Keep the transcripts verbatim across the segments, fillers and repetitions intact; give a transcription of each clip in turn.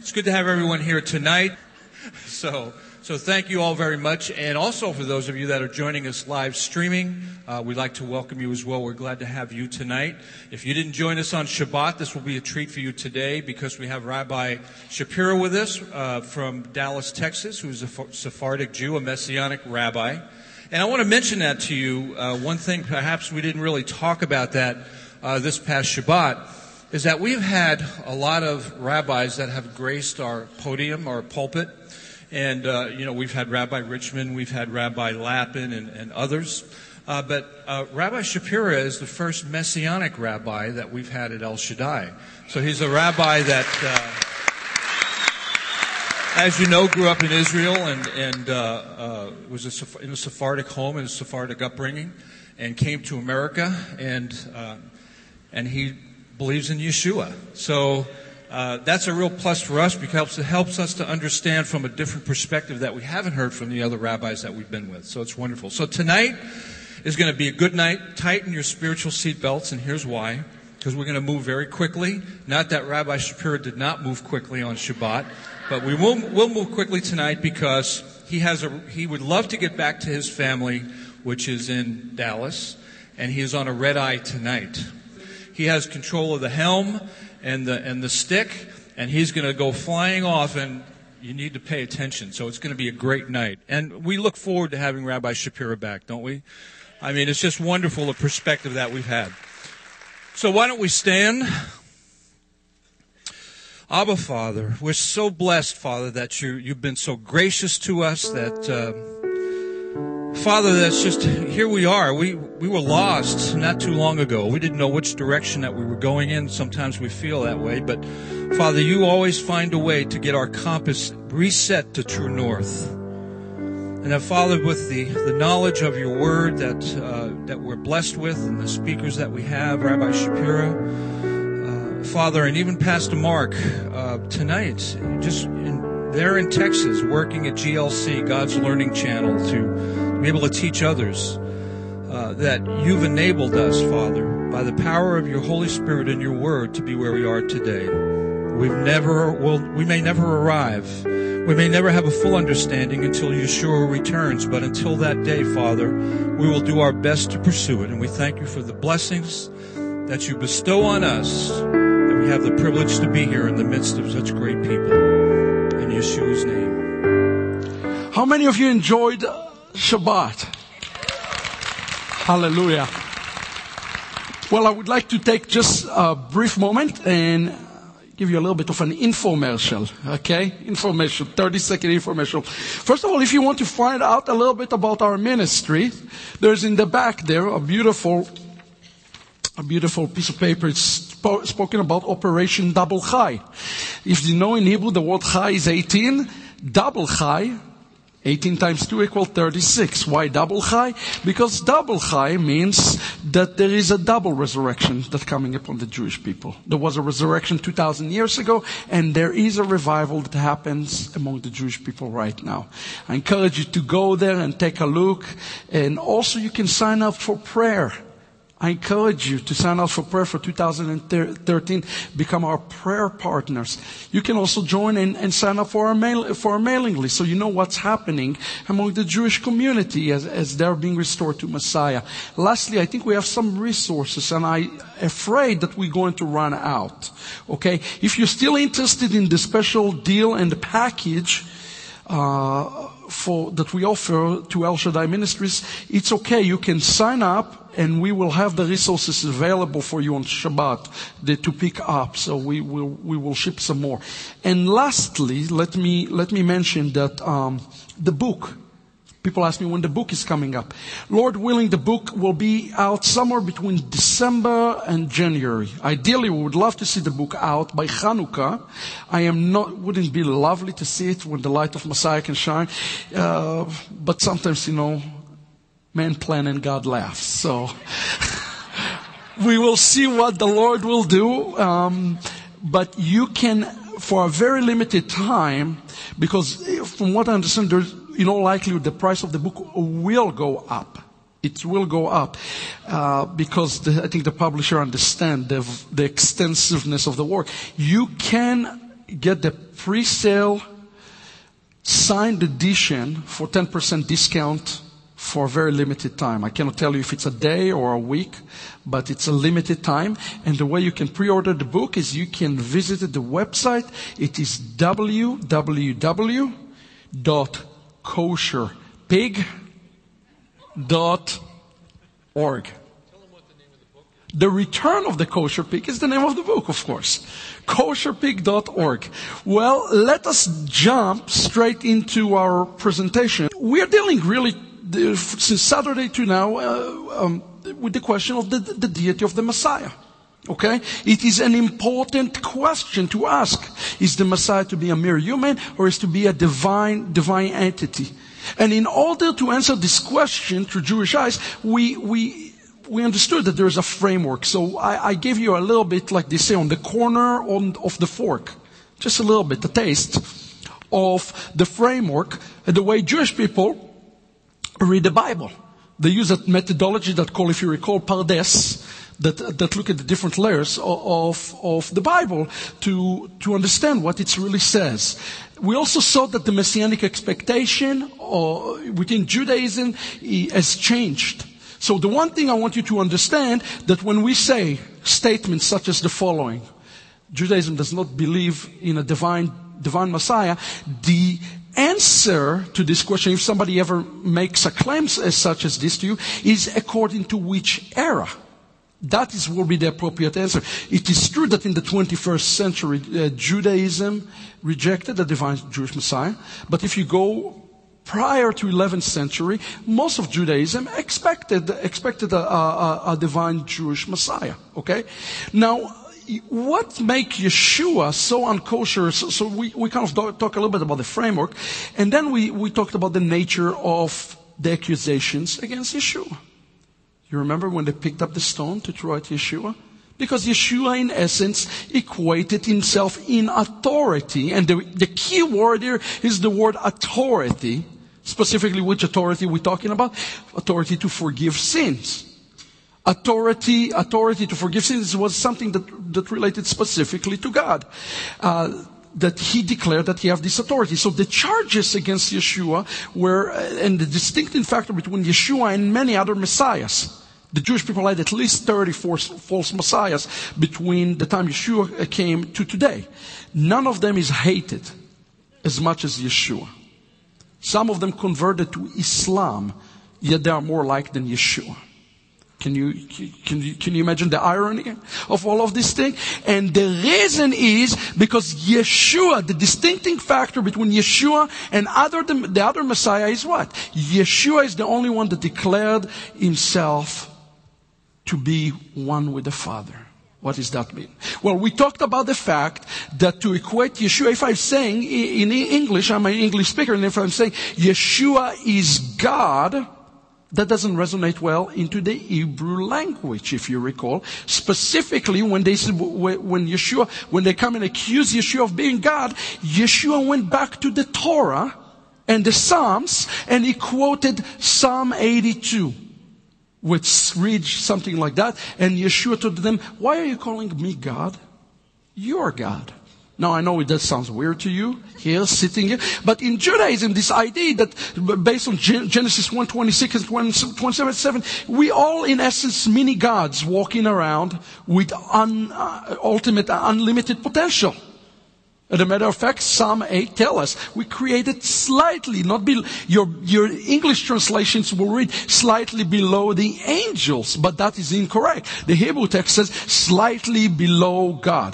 It's good to have everyone here tonight. So, so thank you all very much. And also for those of you that are joining us live streaming, uh, we'd like to welcome you as well. We're glad to have you tonight. If you didn't join us on Shabbat, this will be a treat for you today because we have Rabbi Shapiro with us uh, from Dallas, Texas, who's a Sephardic Jew, a Messianic rabbi. And I want to mention that to you. Uh, one thing, perhaps we didn't really talk about that uh, this past Shabbat, is that we've had a lot of rabbis that have graced our podium, our pulpit. And, uh, you know, we've had Rabbi Richmond, we've had Rabbi Lappin, and, and others. Uh, but uh, Rabbi Shapiro is the first Messianic rabbi that we've had at El Shaddai. So he's a rabbi that, uh, as you know, grew up in Israel and, and uh, uh, was a, in a Sephardic home and a Sephardic upbringing, and came to America, and uh, and he believes in Yeshua. So uh, that's a real plus for us because it helps us to understand from a different perspective that we haven't heard from the other rabbis that we've been with. So it's wonderful. So tonight is going to be a good night. Tighten your spiritual seatbelts, and here's why. Because we're going to move very quickly. Not that Rabbi Shapiro did not move quickly on Shabbat, but we will we'll move quickly tonight because he has a he would love to get back to his family, which is in Dallas, and he is on a red eye tonight. He has control of the helm and the and the stick, and he's going to go flying off, and you need to pay attention. So it's going to be a great night. And we look forward to having Rabbi Shapiro back, don't we? I mean, it's just wonderful the perspective that we've had. So why don't we stand? Abba, Father, we're so blessed, Father, that you, you've been so gracious to us that... Uh, Father, that's just, here we are. We we were lost not too long ago. We didn't know which direction that we were going in. Sometimes we feel that way. But, Father, you always find a way to get our compass reset to true north. And that, Father, with the, the knowledge of your word that uh, that we're blessed with and the speakers that we have, Rabbi Shapiro, uh, Father, and even Pastor Mark, uh, tonight, just in, they're in Texas working at G L C, God's Learning Channel, to be able to teach others uh, that you've enabled us, Father, by the power of your Holy Spirit and your word to be where we are today. We've never, well, we may never arrive. We may never have a full understanding until Yeshua returns, but until that day, Father, we will do our best to pursue it. And we thank you for the blessings that you bestow on us, that we have the privilege to be here in the midst of such great people. In Yeshua's name. How many of you enjoyed Shabbat? Hallelujah. Well, I would like to take just a brief moment and give you a little bit of an infomercial, okay? Information, thirty second infomercial. First of all, if you want to find out a little bit about our ministry, there's in the back there a beautiful, a beautiful piece of paper. It's sp- spoken about Operation Double Chai. If you know in Hebrew, the word Chai is eighteen. Double Chai, eighteen times two equals thirty-six. Why double Chai? Because double Chai means that there is a double resurrection that's coming upon the Jewish people. There was a resurrection two thousand years ago, and there is a revival that happens among the Jewish people right now. I encourage you to go there and take a look. And also you can sign up for prayer. I encourage you to sign up for prayer for two thousand thirteen. Become our prayer partners. You can also join and, and sign up for our mail, for our mailing list, so you know what's happening among the Jewish community as, as they're being restored to Messiah. Lastly, I think we have some resources, and I'm afraid that we're going to run out. Okay, if you're still interested in the special deal and the package uh, for that we offer to El Shaddai Ministries, it's okay. You can sign up. And we will have the resources available for you on Shabbat the, to pick up. So we will we will ship some more. And lastly, let me let me mention that um, the book. People ask me when the book is coming up. Lord willing, the book will be out somewhere between December and January. Ideally, we would love to see the book out by Hanukkah. I am not. Wouldn't it be lovely to see it when the light of Messiah can shine? Uh, but sometimes, you know. Man plan and God laughs. So we will see what the Lord will do. Um, but you can, for a very limited time, because from what I understand, there's, in all likelihood, the price of the book will go up. It will go up uh, because the, I think the publisher understands the, the extensiveness of the work. You can get the pre-sale signed edition for ten percent discount for a very limited time. I cannot tell you if it's a day or a week, but it's a limited time. And the way you can pre-order the book is you can visit the website. It is w w w dot kosher pig dot org. The Return of the Kosher Pig is the name of the book, of course. kosher pig dot org. Well, let us jump straight into our presentation. We are dealing really, since Saturday to now, uh, um, with the question of the, the deity of the Messiah. Okay? It is an important question to ask. Is the Messiah to be a mere human, or is to be a divine, divine entity? And in order to answer this question through Jewish eyes, we, we, we understood that there is a framework. So I, I gave you a little bit, like they say, on the corner on, of the fork. Just a little bit, a taste of the framework and the way Jewish people read the Bible. They use a methodology that call, if you recall, Pardes, that, that look at the different layers of, of the Bible to, to understand what it really says. We also saw that the messianic expectation or within Judaism has changed. So the one thing I want you to understand, that when we say statements such as the following, Judaism does not believe in a divine, divine Messiah, the answer to this question, if somebody ever makes a claim as such as this to you, is according to which era. That is will be the appropriate answer. It is true that in the twenty-first century, uh, Judaism rejected the divine Jewish Messiah. But if you go prior to eleventh century, most of Judaism expected expected a, a, a divine Jewish Messiah. Okay, now what makes Yeshua so unkosher? So, so we, we kind of talk, talk a little bit about the framework, and then we, we talked about the nature of the accusations against Yeshua. You remember when they picked up the stone to throw at Yeshua? Because Yeshua, in essence, equated himself in authority. And the, the key word here is the word authority. Specifically, which authority we're talking about? Authority to forgive sins. Authority, authority to forgive sins was something that, that related specifically to God. Uh, that he declared that he have this authority. So the charges against Yeshua were, and the distinctive factor between Yeshua and many other messiahs. The Jewish people had at least thirty false messiahs between the time Yeshua came to today. None of them is hated as much as Yeshua. Some of them converted to Islam, yet they are more like than Yeshua. Can you, can you, can you imagine the irony of all of this thing? And the reason is because Yeshua, the distinctive factor between Yeshua and other, the, the other Messiah is what? Yeshua is the only one that declared himself to be one with the Father. What does that mean? Well, we talked about the fact that to equate Yeshua, if I'm saying in English, I'm an English speaker, and if I'm saying Yeshua is God, that doesn't resonate well into the Hebrew language, if you recall. Specifically, when they when Yeshua, when they come and accuse Yeshua of being God, Yeshua went back to the Torah and the Psalms, and he quoted Psalm eighty-two, which reads something like that. And Yeshua told them, "Why are you calling me God? You're God." Now, I know that sounds weird to you, here, sitting here. But in Judaism, this idea that, based on Genesis one twenty-six and twenty-seven seven, we all, in essence, mini gods walking around with un, uh, ultimate, uh, unlimited potential. As a matter of fact, Psalm eight tells us we created slightly, not be, your, your English translations will read slightly below the angels, but that is incorrect. The Hebrew text says slightly below God.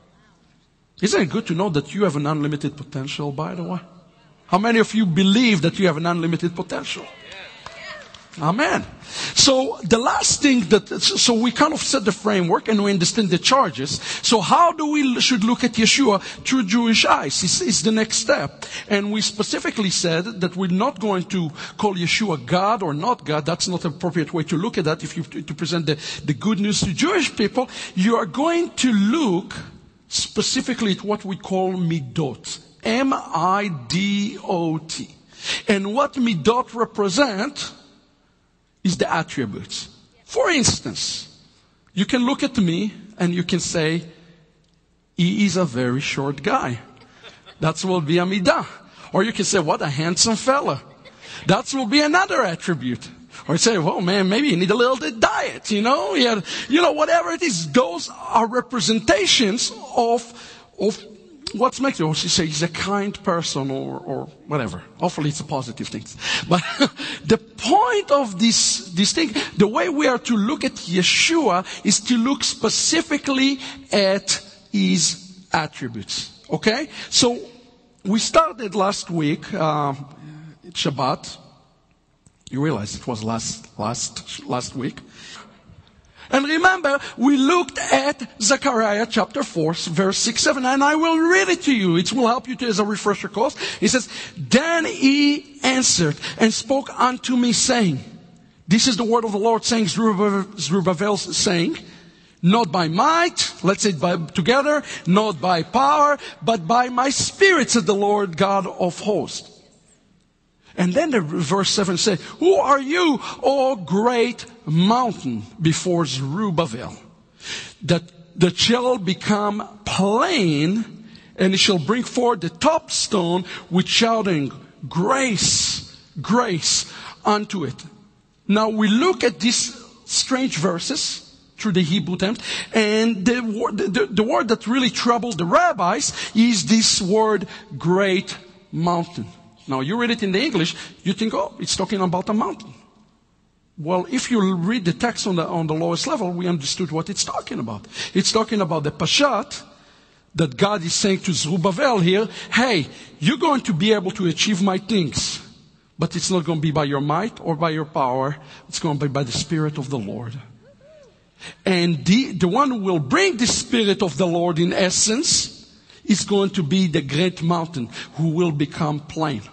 Isn't it good to know that you have an unlimited potential, by the way? How many of you believe that you have an unlimited potential? Amen. So the last thing that, so we kind of set the framework and we understand the charges. So how do we should look at Yeshua through Jewish eyes? It's, it's the next step. And we specifically said that we're not going to call Yeshua God or not God. That's not an appropriate way to look at that. If you to present the, the good news to Jewish people, you are going to look specifically at what we call midot. M I D O T. And what midot represent is the attributes. For instance, you can look at me and you can say, He is a very short guy. That will be a midah. Or you can say, what a handsome fella. That will be another attribute. Or you say, well, man, maybe you need a little bit diet, you know? Yeah, you know, whatever it is, those are representations of, of what makes you. Or you say he's a kind person or, or whatever. Hopefully it's a positive thing. But the point of this, this thing, the way we are to look at Yeshua is to look specifically at his attributes. Okay? So, we started last week, uh, Shabbat. You realize it was last, last, last week. And remember, we looked at Zechariah chapter four, verse six, seven, and I will read it to you. It will help you to, as a refresher course. He says, then he answered and spoke unto me saying, this is the word of the Lord saying, Zerubbabel, Zerubbabel saying, not by might, let's say by, together, not by power, but by my spirit, said the Lord God of hosts. And then the verse seven says, who are you, O great mountain, before Zerubbabel, that, that shall become plain, and it shall bring forth the top stone with shouting, grace, grace unto it. Now we look at these strange verses through the Hebrew text, and the word, the, the word that really troubled the rabbis is this word, great mountain. Now you read it in the English, you think, oh, it's talking about a mountain. Well, if you read the text on the, on the lowest level, we understood what it's talking about. It's talking about the Pashat, that God is saying to Zerubbabel here, hey, you're going to be able to achieve my things, but it's not going to be by your might or by your power, it's going to be by the Spirit of the Lord. And the, the one who will bring the Spirit of the Lord in essence is going to be the great mountain who will become plain.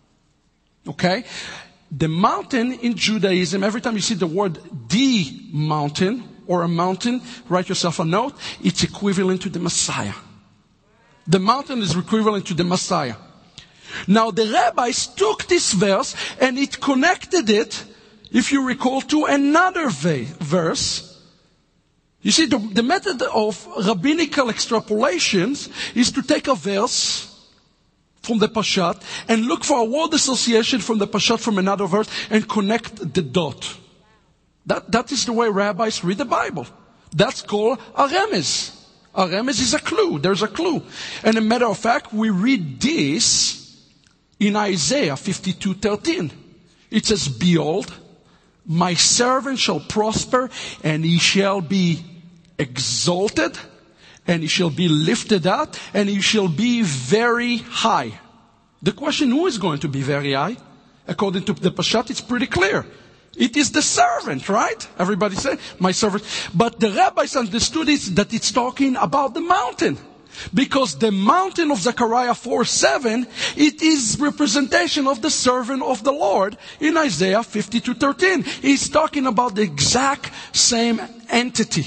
Okay? The mountain in Judaism, every time you see the word the mountain or a mountain, write yourself a note, it's equivalent to the Messiah. The mountain is equivalent to the Messiah. Now the rabbis took this verse and it connected it, if you recall, to another va- verse. You see, the, the method of rabbinical extrapolations is to take a verse from the Pashat and look for a word association from the Pashat from another verse and connect the dot. That, that is the way rabbis read the Bible. That's called a remez. A remez is a clue. There's a clue. And a matter of fact, we read this in Isaiah fifty-two thirteen. It says, behold, my servant shall prosper, and he shall be exalted, and he shall be lifted up, and he shall be very high. The question, who is going to be very high? According to the Pashat, it's pretty clear. It is the servant, right? Everybody say, my servant. But the rabbis understood it, that it's talking about the mountain. Because the mountain of Zechariah four seven, it is representation of the servant of the Lord in Isaiah fifty-two thirteen. He's talking about the exact same entity.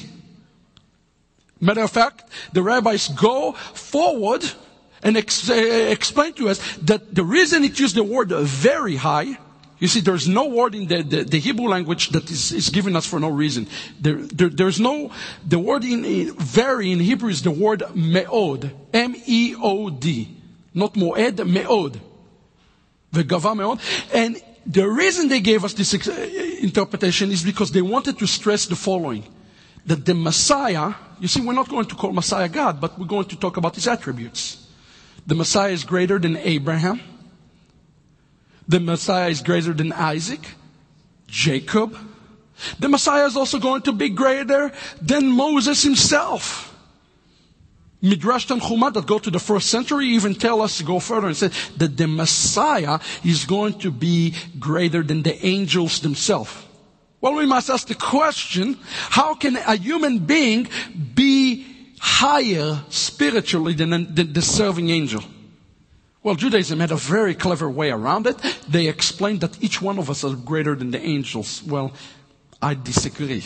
Matter of fact, the rabbis go forward and ex- uh, explain to us that the reason it used the word very high, you see, there's no word in the, the, the Hebrew language that is, is given us for no reason. There, there, there's no, the word in, in very in Hebrew is the word me'od. M E O D. Not moed, me'od. V'gava me'od. And the reason they gave us this ex- interpretation is because they wanted to stress the following. That the Messiah, you see, we're not going to call Messiah God, but we're going to talk about his attributes. The Messiah is greater than Abraham. The Messiah is greater than Isaac, Jacob. The Messiah is also going to be greater than Moses himself. Midrash Tanchuma that go to the first century even tell us to go further and say that the Messiah is going to be greater than the angels themselves. Well, we must ask the question, how can a human being be higher spiritually than the, the serving angel? Well, Judaism had a very clever way around it. They explained that each one of us are greater than the angels. Well, I disagree.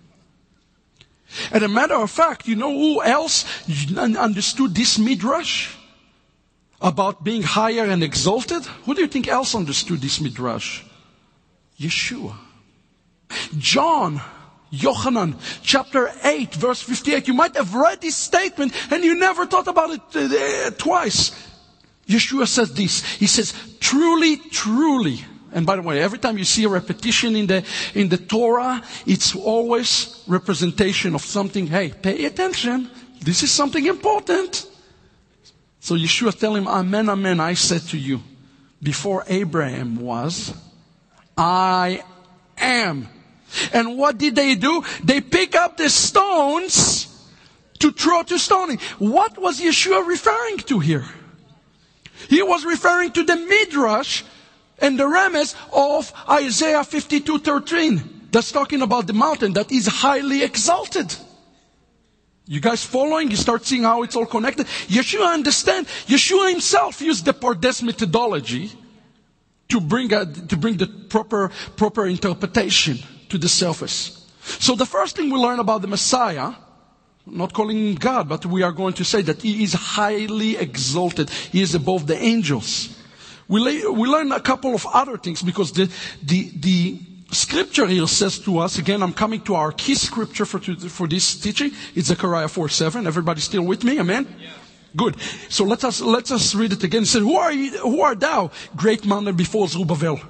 And a matter of fact, you know who else understood this midrash? About being higher and exalted? Who do you think else understood this midrash? Yeshua. John Yochanan, chapter eight, verse fifty-eight. You might have read this statement and you never thought about it uh, twice. Yeshua says this. He says, truly, truly. And by the way, every time you see a repetition in the, in the Torah, it's always representation of something. Hey, pay attention. This is something important. So Yeshua tell him, amen, amen, I said to you, before Abraham was, I am. And what did they do? They pick up the stones to throw to stoning. What was Yeshua referring to here? He was referring to the Midrash and the Remez of Isaiah fifty-two thirteen. That's talking about the mountain that is highly exalted. You guys following? You start seeing how it's all connected. Yeshua understand. Yeshua himself used the Pardes methodology to bring a, to bring the proper proper interpretation to the surface. So the first thing we learn about the Messiah, not calling him God, but we are going to say that he is highly exalted. He is above the angels. We, lay, we learn a couple of other things because the, the, the scripture here says to us, again, I'm coming to our key scripture for, for this teaching. It's Zechariah four seven. Everybody still with me? Amen? Yeah. Good. So let us, let us read it again. It said, who are you, who art thou, great mountain before Zerubbabel?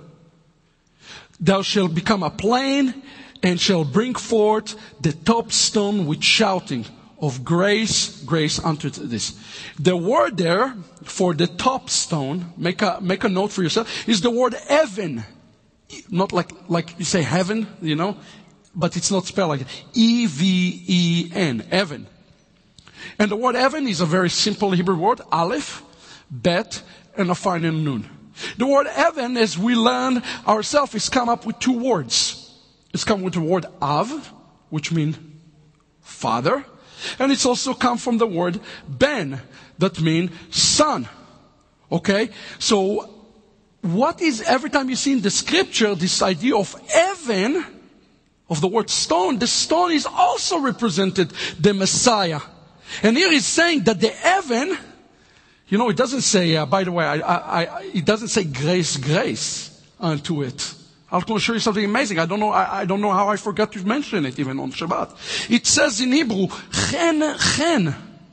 Thou shalt become a plain and shall bring forth the top stone with shouting of grace, grace unto this. The word there for the top stone, make a, make a note for yourself, is the word even. Not like, like you say heaven, you know, but it's not spelled like that. E V E N, even. And the word even is a very simple Hebrew word, aleph, bet, and a final nun. The word even, as we learn ourselves, is come up with two words. It's come with the word av, which means father. And it's also come from the word ben, that means son. Okay? So, what is, every time you see in the scripture, this idea of even, of the word stone, the stone is also represented the Messiah. And here he's saying that the even, you know, it doesn't say, uh, by the way, I, I, I, it doesn't say grace, grace unto it. I'm going to show you something amazing. I don't know, I, I don't know how I forgot to mention it even on Shabbat. It says in Hebrew, chen, chen,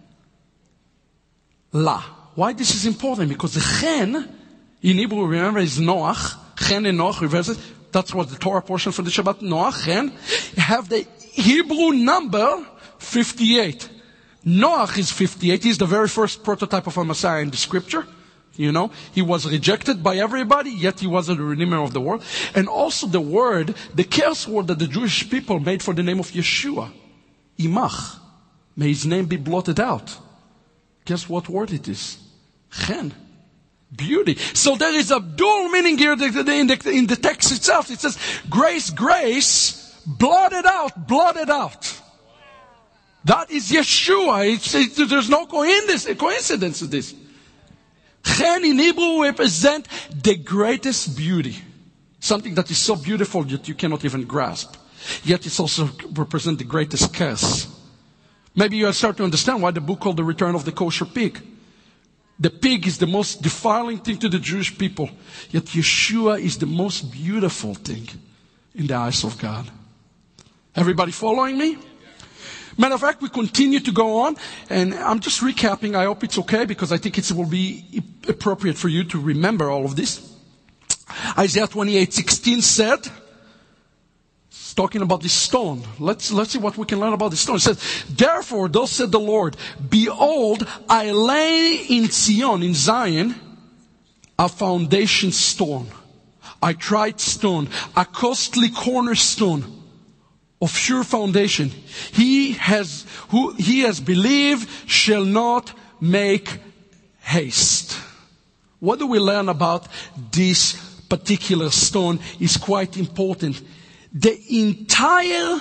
la. Why this is important? Because the chen, in Hebrew, remember, is Noach. Chen and Noach, reverse it. That's what the Torah portion for the Shabbat, Noach, chen, have the Hebrew number fifty-eight. Noach is fifty-eight. He's the very first prototype of a Messiah in the scripture. You know, he was rejected by everybody, yet he was the Redeemer of the world. And also the word, the curse word that the Jewish people made for the name of Yeshua. Imach. May his name be blotted out. Guess what word it is? Chen. Beauty. So there is a dual meaning here in the, in the text itself. It says, grace, grace, blotted out, blotted out. That is Yeshua. It's, it, there's no coincidence, coincidence to this. Chen in Hebrew represent the greatest beauty. Something that is so beautiful that you cannot even grasp. Yet it also represents the greatest curse. Maybe you start to understand why the book called The Return of the Kosher Pig. The pig is the most defiling thing to the Jewish people. Yet Yeshua is the most beautiful thing in the eyes of God. Everybody following me? Matter of fact, we continue to go on, and I'm just recapping. I hope it's okay, because I think it will be appropriate for you to remember all of this. Isaiah twenty-eight sixteen said, it's talking about this stone. Let's, let's see what we can learn about this stone. It says, therefore, thus said the Lord, behold, I lay in Zion, in Zion, a foundation stone, a tried stone, a costly cornerstone, of sure foundation. He has, who he has believed shall not make haste. What do we learn about this particular stone is quite important. The entire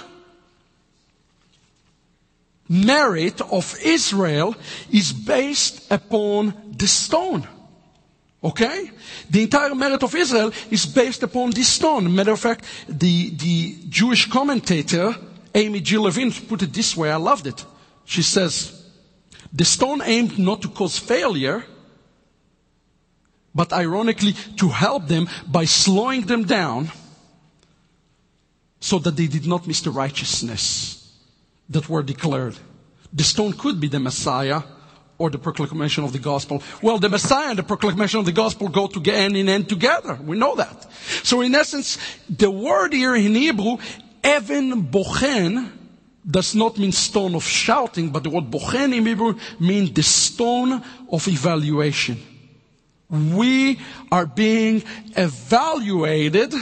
merit of Israel is based upon the stone. Okay? The entire merit of Israel is based upon this stone. Matter of fact, the, the Jewish commentator, Amy G. Levine, put it this way. I loved it. She says, the stone aimed not to cause failure, but ironically to help them by slowing them down so that they did not miss the righteousness that were declared. The stone could be the Messiah or the proclamation of the gospel. Well, the Messiah and the proclamation of the gospel go to hand in hand together. We know that. So in essence, the word here in Hebrew, Even Bochen, does not mean stone of shouting, but the word Bochen in Hebrew means the stone of evaluation. We are being evaluated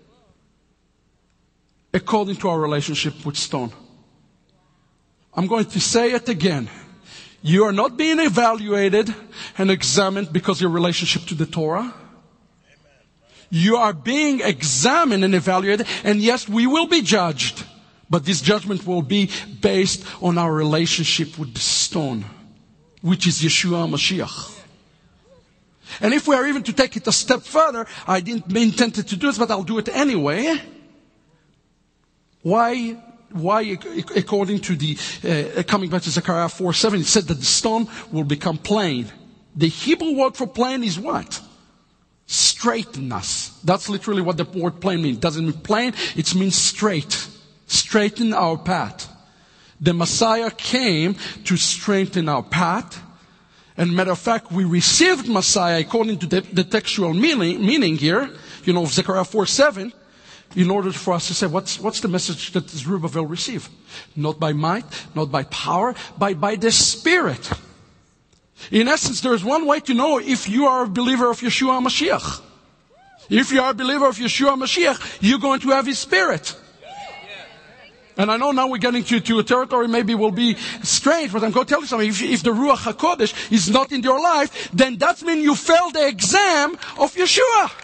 according to our relationship with stone. I'm going to say it again. You are not being evaluated and examined because of your relationship to the Torah. You are being examined and evaluated, and yes, we will be judged. But this judgment will be based on our relationship with the stone, which is Yeshua HaMashiach. And if we are even to take it a step further, I didn't intend to do this, but I'll do it anyway. Why? Why, according to the, uh, coming back to Zechariah four seven, it said that the stone will become plain. The Hebrew word for plain is what? Straighten us. That's literally what the word plain means. It doesn't mean plain, it means straight. Straighten our path. The Messiah came to straighten our path. And matter of fact, we received Messiah according to the, the textual meaning, meaning here, you know, Zechariah four seven, in order for us to say, what's, what's the message that Zerubbabel received? Not by might, not by power, but by the Spirit. In essence, there is one way to know if you are a believer of Yeshua HaMashiach. If you are a believer of Yeshua HaMashiach, you're going to have His Spirit. And I know now we're getting to, to a territory maybe will be strange, but I'm going to tell you something. If, if the Ruach HaKodesh is not in your life, then that means you failed the exam of Yeshua.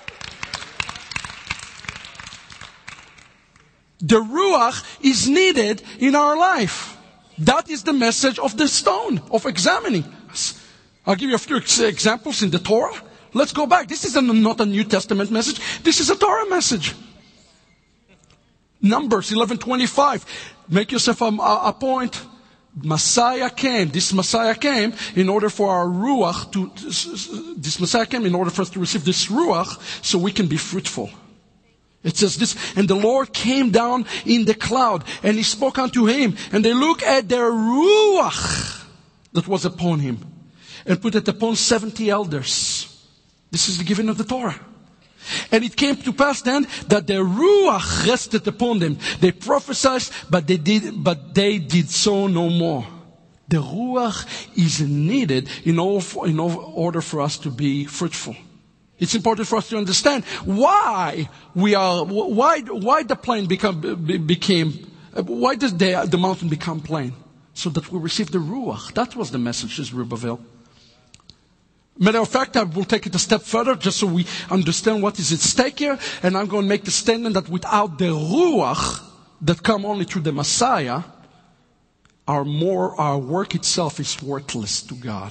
The Ruach is needed in our life. That is the message of the stone, of examining us. I'll give you a few examples in the Torah. Let's go back. This is a, not a New Testament message. This is a Torah message. Numbers eleven twenty-five. Make yourself a, a, a point. Messiah came. This Messiah came in order for our Ruach to, this Messiah came in order for us to receive this Ruach so we can be fruitful. It says this, and the Lord came down in the cloud, and He spoke unto him, and they looked at the Ruach that was upon him, and put it upon seventy elders. This is the giving of the Torah. And it came to pass then that the Ruach rested upon them. They prophesied, but they did, but they did so no more. The Ruach is needed in, all, in order for us to be fruitful. It's important for us to understand why we are, why, why the plain become, became, why does the, the mountain become plain? So that we receive the Ruach. That was the message of Zerubbabel. Matter of fact, I will take it a step further just so we understand what is at stake here. And I'm going to make the statement that without the Ruach that come only through the Messiah, our more, our work itself is worthless to God.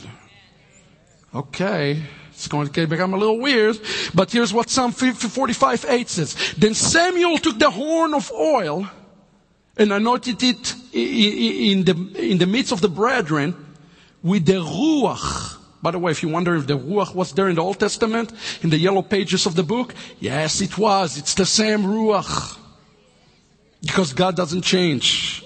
Okay. It's going to become a little weird, but here's what Psalm forty-five eight says. Then Samuel took the horn of oil and anointed it in the, in the midst of the brethren with the Ruach. By the way, if you wonder if the Ruach was there in the Old Testament, in the yellow pages of the book, yes, it was. It's the same Ruach. Because God doesn't change.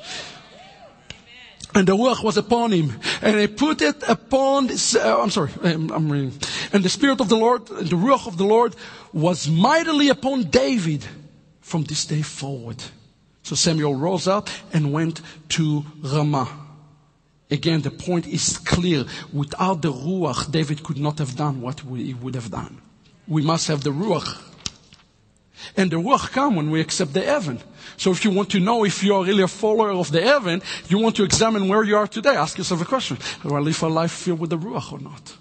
And the Ruach was upon him. And he put it upon, uh, I'm sorry, I'm, I'm reading. And the Spirit of the Lord, the Ruach of the Lord was mightily upon David from this day forward. So Samuel rose up and went to Ramah. Again, the point is clear. Without the Ruach, David could not have done what he would have done. We must have the Ruach. And the Ruach comes when we accept the Evan. So if you want to know if you are really a follower of the Evan, you want to examine where you are today. Ask yourself a question. Do I live a life filled with the Ruach or not?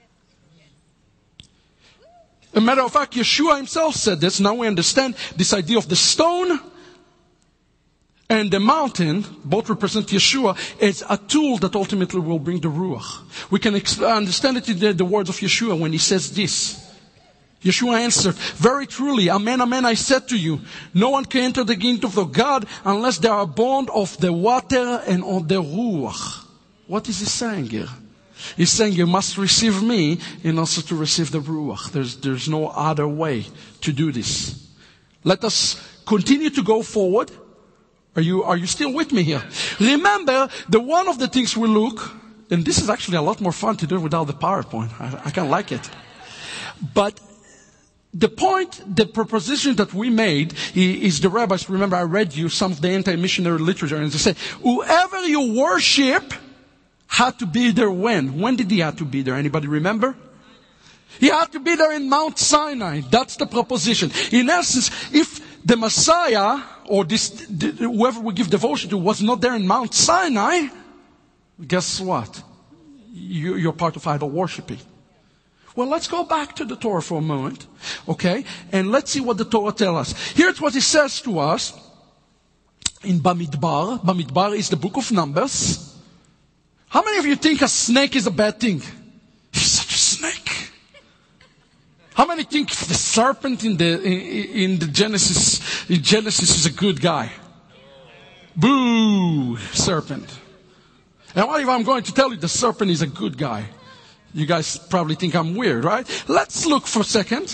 As a matter of fact, Yeshua himself said this. Now we understand this idea of the stone and the mountain, both represent Yeshua, as a tool that ultimately will bring the Ruach. We can ex- understand it in the, the words of Yeshua when he says this. Yeshua answered, very truly, amen, amen, I said to you, no one can enter the kingdom of God unless they are born of the water and of the Ruach. What is he saying here? He's saying you must receive me in order to receive the Ruach. There's, there's no other way to do this. Let us continue to go forward. Are you, are you still with me here? Remember that one of the things we look, and this is actually a lot more fun to do without the PowerPoint. I, I kind of like it. But the point, the proposition that we made is the rabbis. Remember, I read you some of the anti-missionary literature, and they say, whoever you worship had to be there when? When did he have to be there? Anybody remember? He had to be there in Mount Sinai. That's the proposition. In essence, if the Messiah, or this, whoever we give devotion to, was not there in Mount Sinai, guess what? You, you're part of idol worshiping. Well, let's go back to the Torah for a moment, okay? And let's see what the Torah tells us. Here's what it says to us in Bamidbar. Bamidbar is the book of Numbers. How many of you think a snake is a bad thing? He's such a snake. How many think the serpent in the in, in the Genesis in Genesis is a good guy? Boo, serpent. And what if I'm going to tell you the serpent is a good guy? You guys probably think I'm weird, right? Let's look for a second.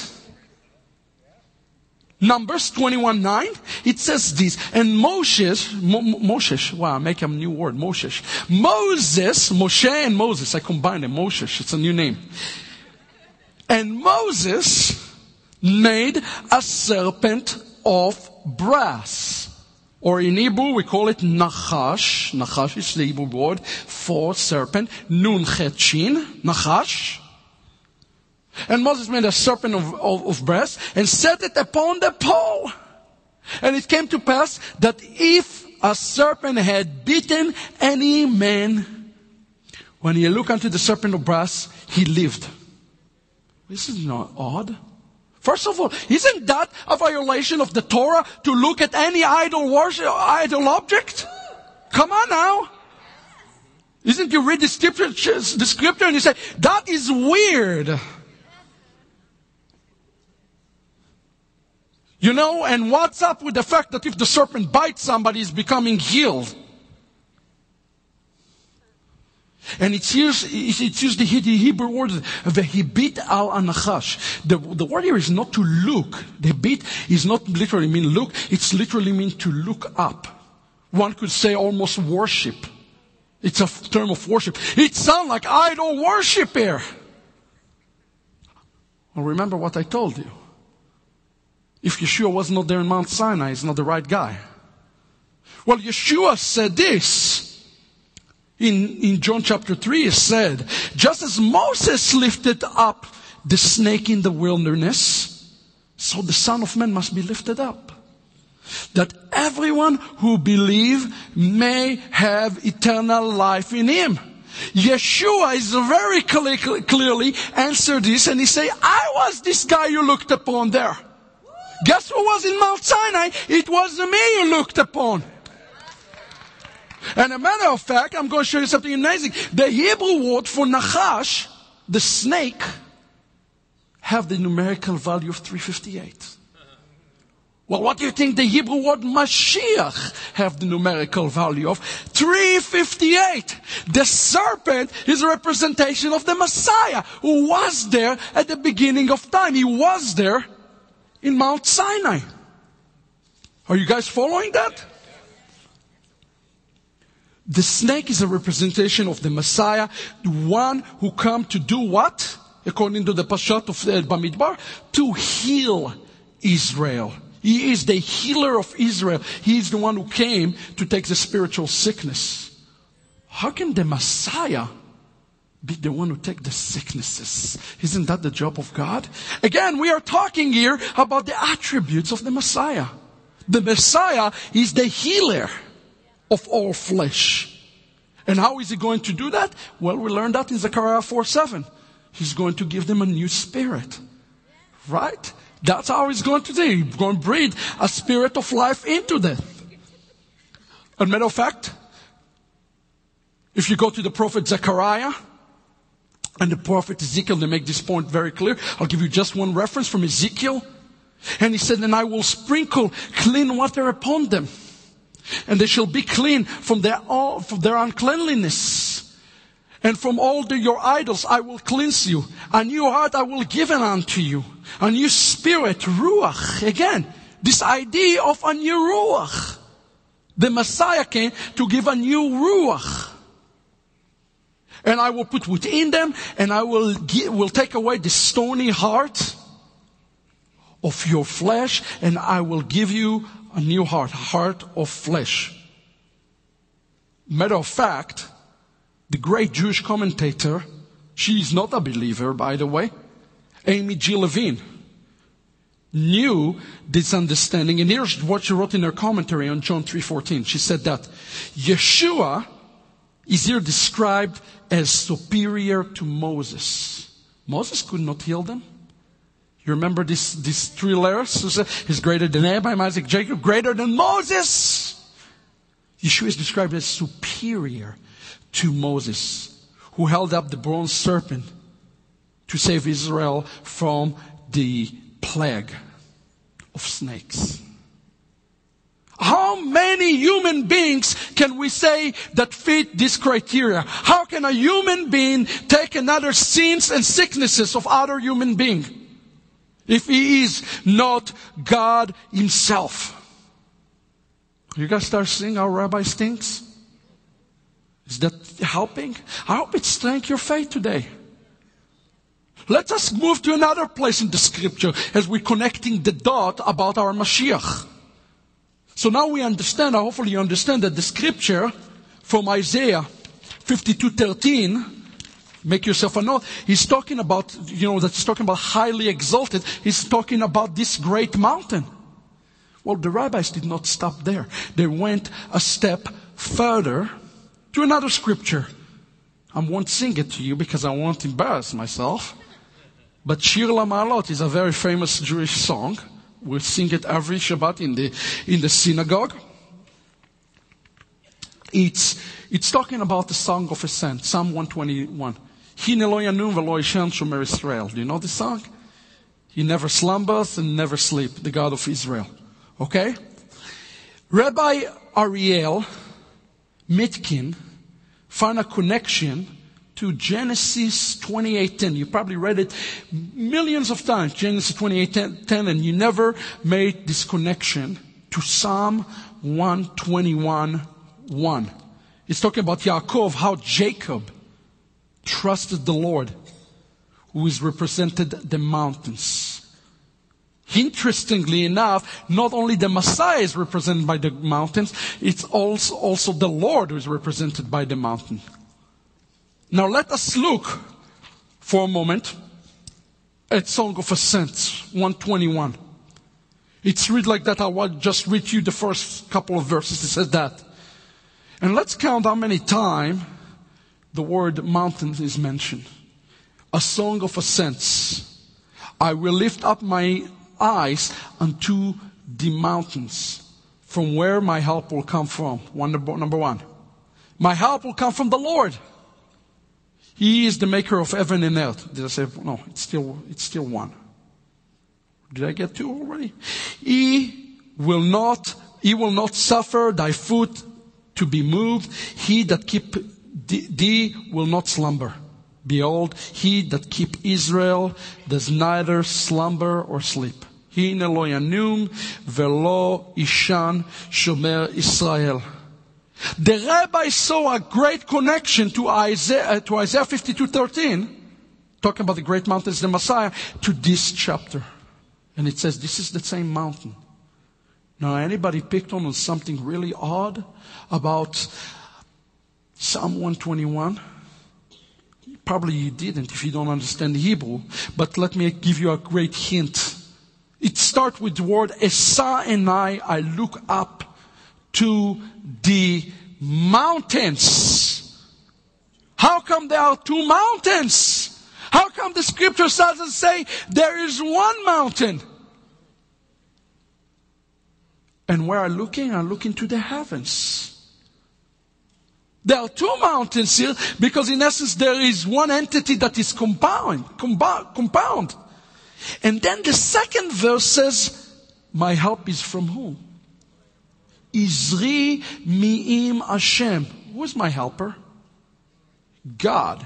Numbers twenty-one nine. It says this. And Moshe, Mo, Moshe, wow, I make a new word, Moshe. Moses, Moshe and Moses, I combine them, Moshe, it's a new name. And Moses made a serpent of brass. Or in Hebrew, we call it Nachash. Nachash is the Hebrew word for serpent. Nun chet shin, Nachash. And Moses made a serpent of, of, of brass and set it upon the pole. And it came to pass that if a serpent had bitten any man, when he looked unto the serpent of brass, he lived. This is not odd. First of all, isn't that a violation of the Torah to look at any idol worship, idol object? Come on now. Isn't you read the scripture, the scripture and you say, that is weird. You know, and what's up with the fact that if the serpent bites somebody, he's becoming healed? And it's used, it's used the Hebrew word, vehibit al anachash. The, the word here is not to look. The bit is not literally mean look. It's literally mean to look up. One could say almost worship. It's a term of worship. It sounds like idol worship here. Well, remember what I told you. If Yeshua was not there in Mount Sinai, he's not the right guy. Well, Yeshua said this. In, in John chapter three, it said, just as Moses lifted up the snake in the wilderness, so the Son of Man must be lifted up. That everyone who believes may have eternal life in him. Yeshua is very clear, clearly answered this, and he said, I was this guy you looked upon there. Guess who was in Mount Sinai? It was me you looked upon. And a matter of fact, I'm going to show you something amazing. The Hebrew word for Nachash, the snake, have the numerical value of three fifty-eight. Well, what do you think the Hebrew word Mashiach have the numerical value of? three fifty-eight. The serpent is a representation of the Messiah who was there at the beginning of time. He was there in Mount Sinai. Are you guys following that? The snake is a representation of the Messiah, the one who come to do what? According to the Pashat of Bamidbar, to heal Israel. He is the healer of Israel. He is the one who came to take the spiritual sickness. How can the Messiah be the one who takes the sicknesses? Isn't that the job of God? Again, we are talking here about the attributes of the Messiah. The Messiah is the healer of all flesh. And how is he going to do that? Well, we learned that in Zechariah four seven. He's going to give them a new spirit. Right? That's how he's going to do it. He's going to breathe a spirit of life into them. As a matter of fact, if you go to the prophet Zechariah and the prophet Ezekiel, they make this point very clear. I'll give you just one reference from Ezekiel. And he said, and I will sprinkle clean water upon them. And they shall be clean from their, all, from their uncleanliness. And from all the, your idols I will cleanse you. A new heart I will give unto you. A new spirit, ruach. Again, this idea of a new ruach. The Messiah came to give a new ruach. And I will put within them, and I will give, will take away the stony heart of your flesh, and I will give you a new heart, a heart of flesh. Matter of fact, the great Jewish commentator, she is not a believer, by the way, Amy G. Levine, knew this understanding. And here's what she wrote in her commentary on John three fourteen. She said that Yeshua is here described as superior to Moses. Moses could not heal them. You remember this, these three layers? He's greater than Abraham, Isaac, Jacob, greater than Moses. Yeshua is described as superior to Moses, who held up the bronze serpent to save Israel from the plague of snakes. How many human beings can we say that fit this criteria? How can a human being take another sins and sicknesses of other human being if he is not God himself? You guys start seeing how Rabbi stinks? Is that helping? I hope it strengthens your faith today. Let us move to another place in the scripture as we're connecting the dot about our Mashiach. So now we understand, hopefully you understand that the scripture from Isaiah fifty-two thirteen, make yourself a note, he's talking about, you know, that's talking about highly exalted. He's talking about this great mountain. Well, the rabbis did not stop there. They went a step further to another scripture. I won't sing it to you because I won't embarrass myself. But Shir LaMa'alot is a very famous Jewish song. We sing it every Shabbat in the in the synagogue. It's it's talking about the Song of Ascent, Psalm one twenty-one. Hin lo yanum v'lo yishan shomer Israel. Do you know the song? He never slumbers and never sleep, the God of Israel. Okay? Rabbi Ariel Mitkin found a connection to Genesis twenty-eight ten. You probably read it millions of times, Genesis twenty-eight ten, and you never made this connection to Psalm one twenty-one one. It's talking about Yaakov, how Jacob trusted the Lord, who is represented the mountains. Interestingly enough, not only the Messiah is represented by the mountains, it's also, also the Lord who is represented by the mountain. Now let us look for a moment at Song of Ascent, one twenty-one. It's read like that. I will just read you the first couple of verses. It says that. And let's count how many times the word mountain is mentioned. A Song of Ascent. I will lift up my eyes unto the mountains, from where my help will come from. One, number one. My help will come from the Lord. He is the maker of heaven and earth. Did I say, no, it's still, it's still one. Did I get two already? He will not, he will not suffer thy foot to be moved. He that keep thee, thee will not slumber. Behold, he that keep Israel does neither slumber or sleep. He ne lo yanum velo ishan shomer Israel. The rabbi saw a great connection to Isaiah, to Isaiah fifty-two thirteen, talking about the great mountains, the Messiah, to this chapter. And it says this is the same mountain. Now, anybody picked on something really odd about Psalm one twenty-one? Probably you didn't if you don't understand Hebrew. But let me give you a great hint. It starts with the word Esa and I, I look up to the mountains. How come there are two mountains? How come the scripture doesn't say there is one mountain? And where I'm looking, I'm looking to the heavens. There are two mountains here because in essence there is one entity that is compound, compound, compound. And then the second verse says, my help is from whom? Izri mi'im Hashem. Who is my helper? God.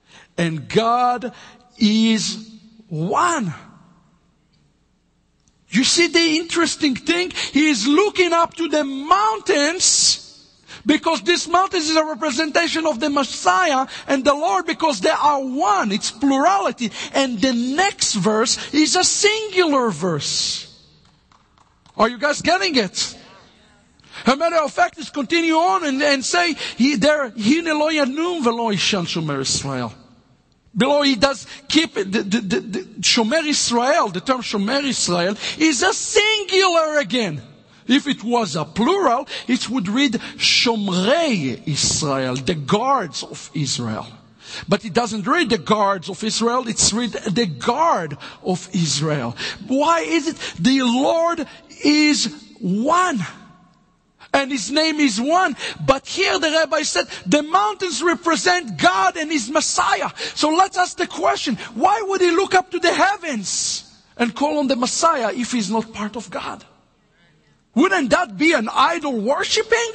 And God is one. You see the interesting thing? He is looking up to the mountains, because this mountain is a representation of the Messiah and the Lord, because they are one. It's plurality. And the next verse is a singular verse. Are you guys getting it? As a matter of fact, let's continue on and, and say, he there, Hine lo yanum velo ishan shomer Israel. Below he does keep it, the, the, the, the Shomer Israel, the term Shomer Israel, is a singular again. If it was a plural, it would read Shomrei Israel, the guards of Israel. But it doesn't read the guards of Israel, it's read the guard of Israel. Why is it? The Lord is one. And His name is one. But here the rabbi said, the mountains represent God and His Messiah. So let's ask the question, why would He look up to the heavens and call on the Messiah if He's not part of God? Wouldn't that be an idol worshipping?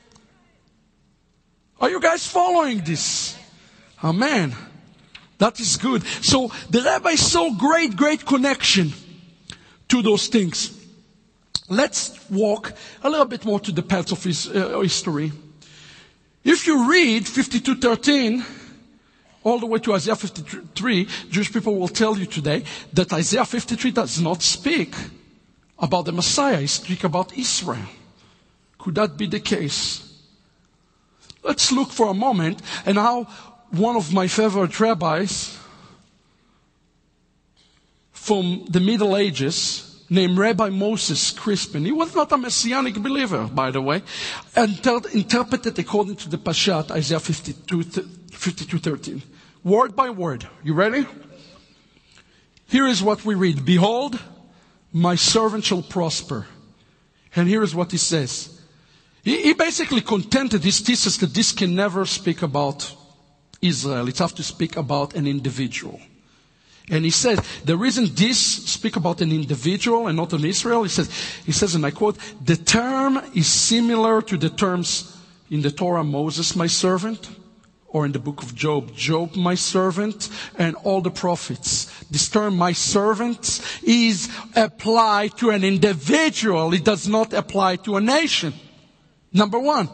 Are you guys following this? Amen. That is good. So the rabbi saw great, great connection to those things. Let's walk a little bit more to the paths of his, uh, history. If you read fifty-two thirteen all the way to Isaiah fifty-three, Jewish people will tell you today that Isaiah fifty-three does not speak about the Messiah. It speaks about Israel. Could that be the case? Let's look for a moment and how one of my favorite rabbis from the Middle Ages, named Rabbi Moses Crispin. He was not a messianic believer, by the way, and interpreted according to the Pashat, Isaiah fifty-two thirteen. Word by word. You ready? Here is what we read. Behold, my servant shall prosper. And here is what he says. He, he basically contented his thesis that this can never speak about Israel. It has to speak about an individual. And he says, the reason this speak about an individual and not an Israel, he says, he says, and I quote, the term is similar to the terms in the Torah, Moses, my servant, or in the book of Job, Job, my servant, and all the prophets. This term, my servant, is applied to an individual. It does not apply to a nation. Number one.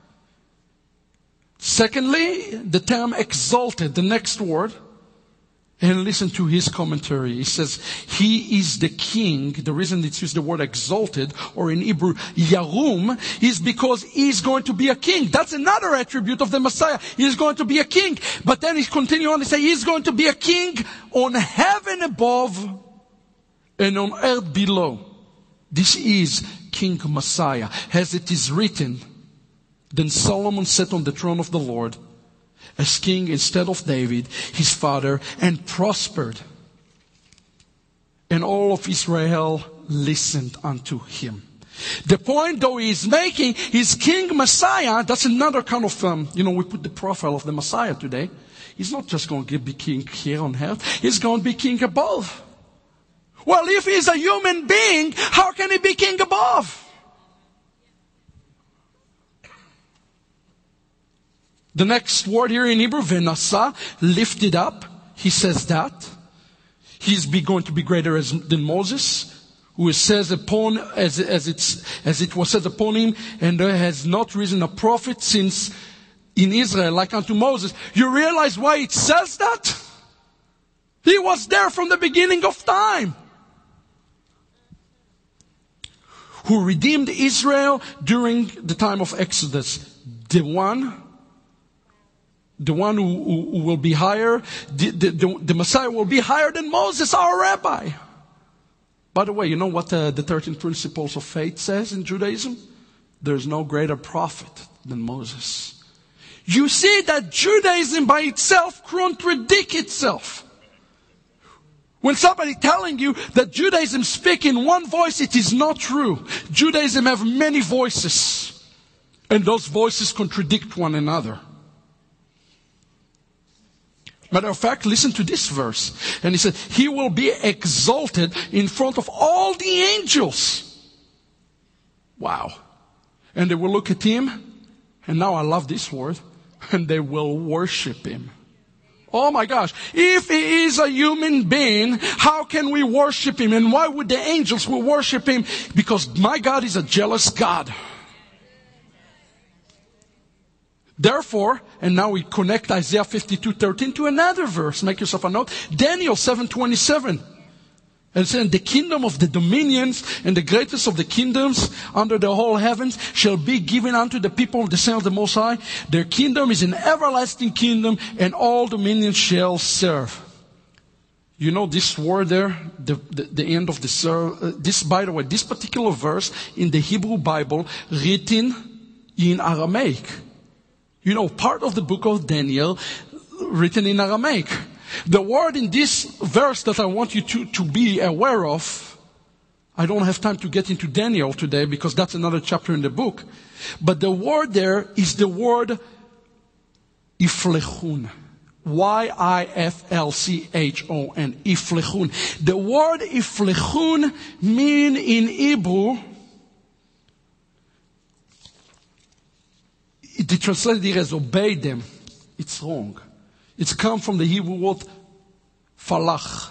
Secondly, the term exalted, the next word. And listen to his commentary. He says, He is the king. The reason it's used the word exalted, or in Hebrew, Yarum, is because He's going to be a king. That's another attribute of the Messiah. He is going to be a king. But then he continues on to say, He's going to be a king on heaven above and on earth below. This is King Messiah. As it is written, then Solomon sat on the throne of the Lord as king instead of David, his father, and prospered. And all of Israel listened unto him. The point, though, he is making is King Messiah. That's another kind of, um, you know, we put the profile of the Messiah today. He's not just going to be king here on earth. He's going to be king above. Well, if he's a human being, how can he be king above? The next word here in Hebrew, Venasa, lifted up. He says that. He's be going to be greater as, than Moses, who it says upon, as, as, it's, as it was said upon him, and there has not risen a prophet since in Israel like unto Moses. You realize why it says that? He was there from the beginning of time. Who redeemed Israel during the time of Exodus. The one The one who, who, who will be higher, the, the, the, the Messiah will be higher than Moses, our rabbi. By the way, you know what uh, the thirteen principles of faith says in Judaism? There's no greater prophet than Moses. You see that Judaism by itself contradicts itself. When somebody telling you that Judaism speaks in one voice, it is not true. Judaism have many voices. And those voices contradict one another. Matter of fact, listen to this verse. And he said, He will be exalted in front of all the angels. Wow. And they will look at Him. And now I love this word. And they will worship Him. Oh my gosh. If he is a human being, how can we worship him? And why would the angels will worship him? Because my God is a jealous God. Therefore, and now we connect Isaiah fifty-two thirteen to another verse. Make yourself a note. Daniel seven twenty-seven. And saying, the kingdom of the dominions and the greatest of the kingdoms under the whole heavens shall be given unto the people of the Son of the Most High. Their kingdom is an everlasting kingdom, and all dominions shall serve. You know this word there, the, the, the end of the serve, uh, this, by the way, this particular verse in the Hebrew Bible written in Aramaic. You know, part of the book of Daniel written in Aramaic. The word in this verse that I want you to, to be aware of, I don't have time to get into Daniel today because that's another chapter in the book. But the word there is the word iflechun. Y I F L C H O N. Iflechun. The word iflechun mean in Hebrew, it translated here as obey them. It's wrong. It's come from the Hebrew word falach.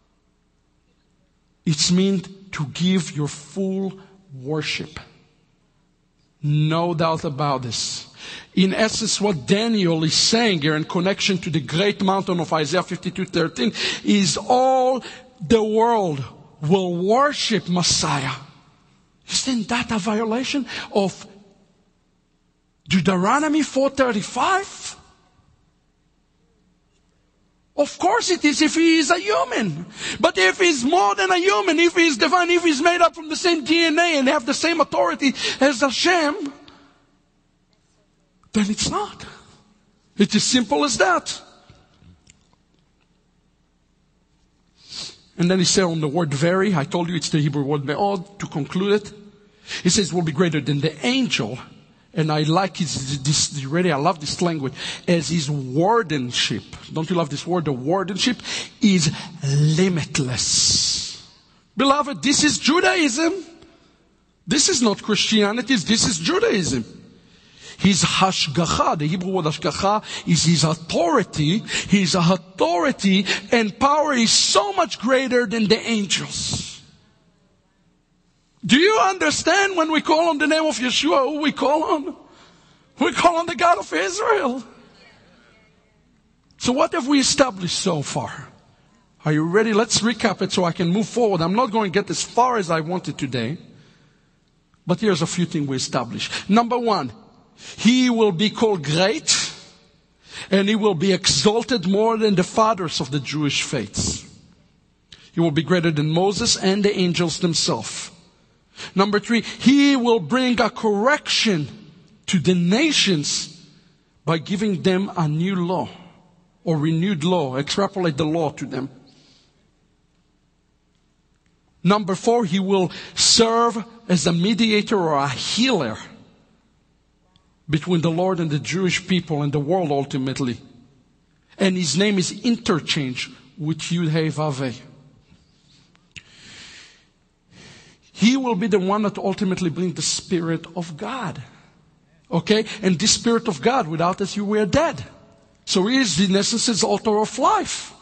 It's meant to give your full worship. No doubt about this. In essence, what Daniel is saying here in connection to the great mountain of Isaiah fifty-two thirteen is all the world will worship Messiah. Isn't that a violation of Deuteronomy four thirty-five? Of course it is if he is a human. But if he's more than a human, if he's divine, if he's made up from the same D N A and have the same authority as Hashem, then it's not. It's as simple as that. And then he said on the word very, I told you it's the Hebrew word me'od, to conclude it. He says will be greater than the angel. And I like his, this, really, I love this language, as his wardenship. Don't you love this word? The wardenship is limitless. Beloved, this is Judaism. This is not Christianity, this is Judaism. His hashgacha, the Hebrew word hashgacha, is his authority. His authority and power is so much greater than the angels. Do you understand when we call on the name of Yeshua, who we call on? We call on the God of Israel. So what have we established so far? Are you ready? Let's recap it so I can move forward. I'm not going to get as far as I wanted today. But here's a few things we established. Number one, he will be called great, and he will be exalted more than the fathers of the Jewish faiths. He will be greater than Moses and the angels themselves. Number three, he will bring a correction to the nations by giving them a new law or renewed law, extrapolate the law to them. Number four, he will serve as a mediator or a healer between the Lord and the Jewish people and the world ultimately. And his name is interchanged with Yud-Heh-Vav-Heh. He will be the one that ultimately brings the Spirit of God. Okay? And this Spirit of God, without us you were dead. So he is in essence his author of life.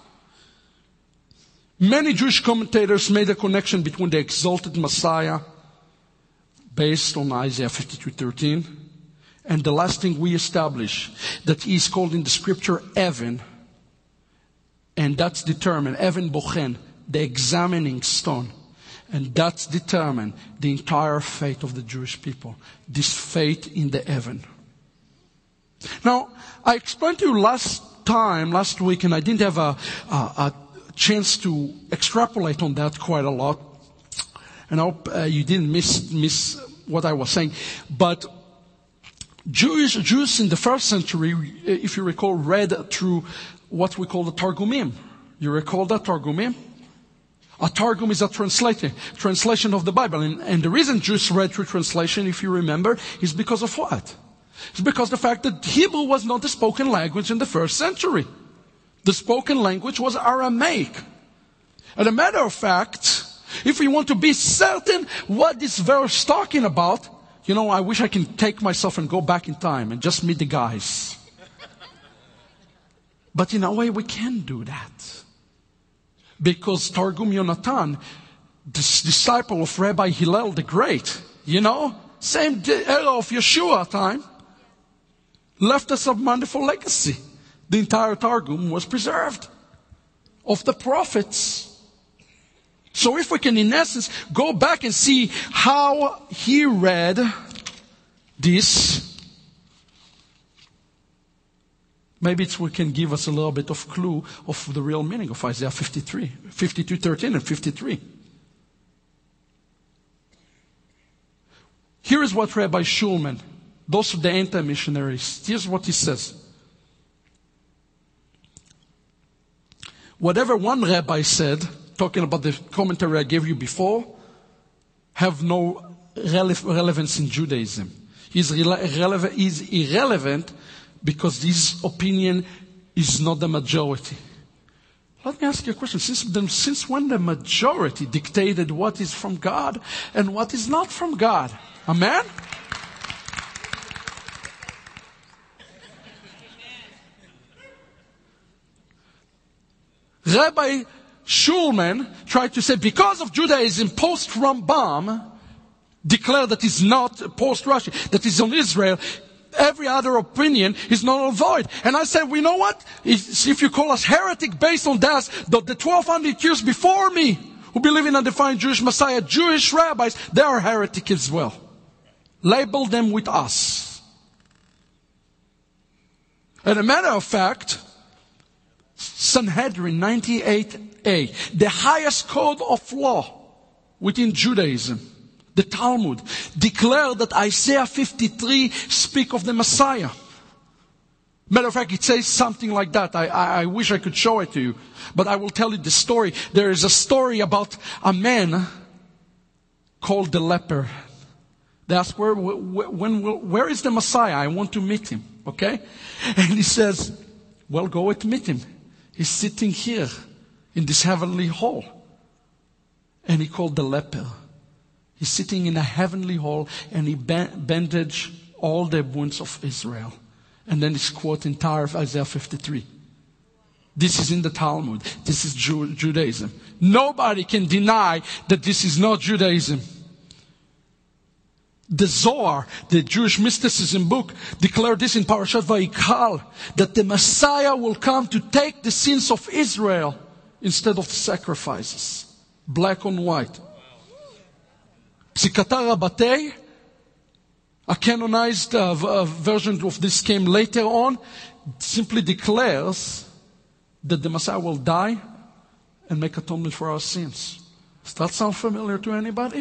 Many Jewish commentators made a connection between the exalted Messiah based on Isaiah fifty-two thirteen and the last thing we establish, that he is called in the scripture Evan, and that's determined, Evan Bochen, the examining stone. And that's determined the entire fate of the Jewish people. This fate in the heaven. Now, I explained to you last time, last week, and I didn't have a, a, a chance to extrapolate on that quite a lot. And I hope uh, you didn't miss, miss what I was saying. But Jewish, Jews in the first century, if you recall, read through what we call the Targumim. You recall that Targumim? A Targum is a translation, translation of the Bible. And, and the reason Jews read through translation, if you remember, is because of what? It's because of the fact that Hebrew was not the spoken language in the first century. The spoken language was Aramaic. As a matter of fact, if we want to be certain what this verse is talking about, you know, I wish I can take myself and go back in time and just meet the guys. But in a way, we can do that. Because Targum Yonatan, this disciple of Rabbi Hillel the Great, you know, same era of Yeshua time, left us a wonderful legacy. The entire Targum was preserved of the prophets. So if we can, in essence, go back and see how he read this, maybe it's, we can give us a little bit of clue of the real meaning of Isaiah fifty-three, fifty-two, thirteen and fifty-three. Here is what Rabbi Schulman, those are the anti-missionaries, here's what he says. Whatever one rabbi said, talking about the commentary I gave you before, have no rele- relevance in Judaism. He's, rele- irrelevant, he's irrelevant because this opinion is not the majority. Let me ask you a question. Since, the, since when the majority dictated what is from God and what is not from God? Amen? Rabbi Schulman tried to say, because of Judaism, post-Rambam declared that is not post-Rashi, that is on Israel, every other opinion is null and void. And I said, well, you know what? If you call us heretic based on that, the twelve hundred years before me, who believe in a divine Jewish Messiah, Jewish rabbis, they are heretic as well. Label them with us. And a matter of fact, Sanhedrin ninety-eight A, the highest code of law within Judaism, the Talmud, declared that Isaiah fifty-three speak of the Messiah. Matter of fact, it says something like that. I, I, I wish I could show it to you, but I will tell you the story. There is a story about a man called the leper. They ask, where, where, when, where is the Messiah? I want to meet him. Okay? And he says, well, go and meet him. He's sitting here in this heavenly hall. And he called the leper. He's sitting in a heavenly hall and he bandaged all the wounds of Israel. And then he's quoting entire of Isaiah fifty-three. This is in the Talmud. This is Ju- Judaism. Nobody can deny that this is not Judaism. The Zohar, the Jewish mysticism book, declared this in Parashat Vayikal, that the Messiah will come to take the sins of Israel instead of the sacrifices. Black on white. Psikata Rabatei, a canonized uh, uh, version of this came later on, simply declares that the Messiah will die and make atonement for our sins. Does that sound familiar to anybody?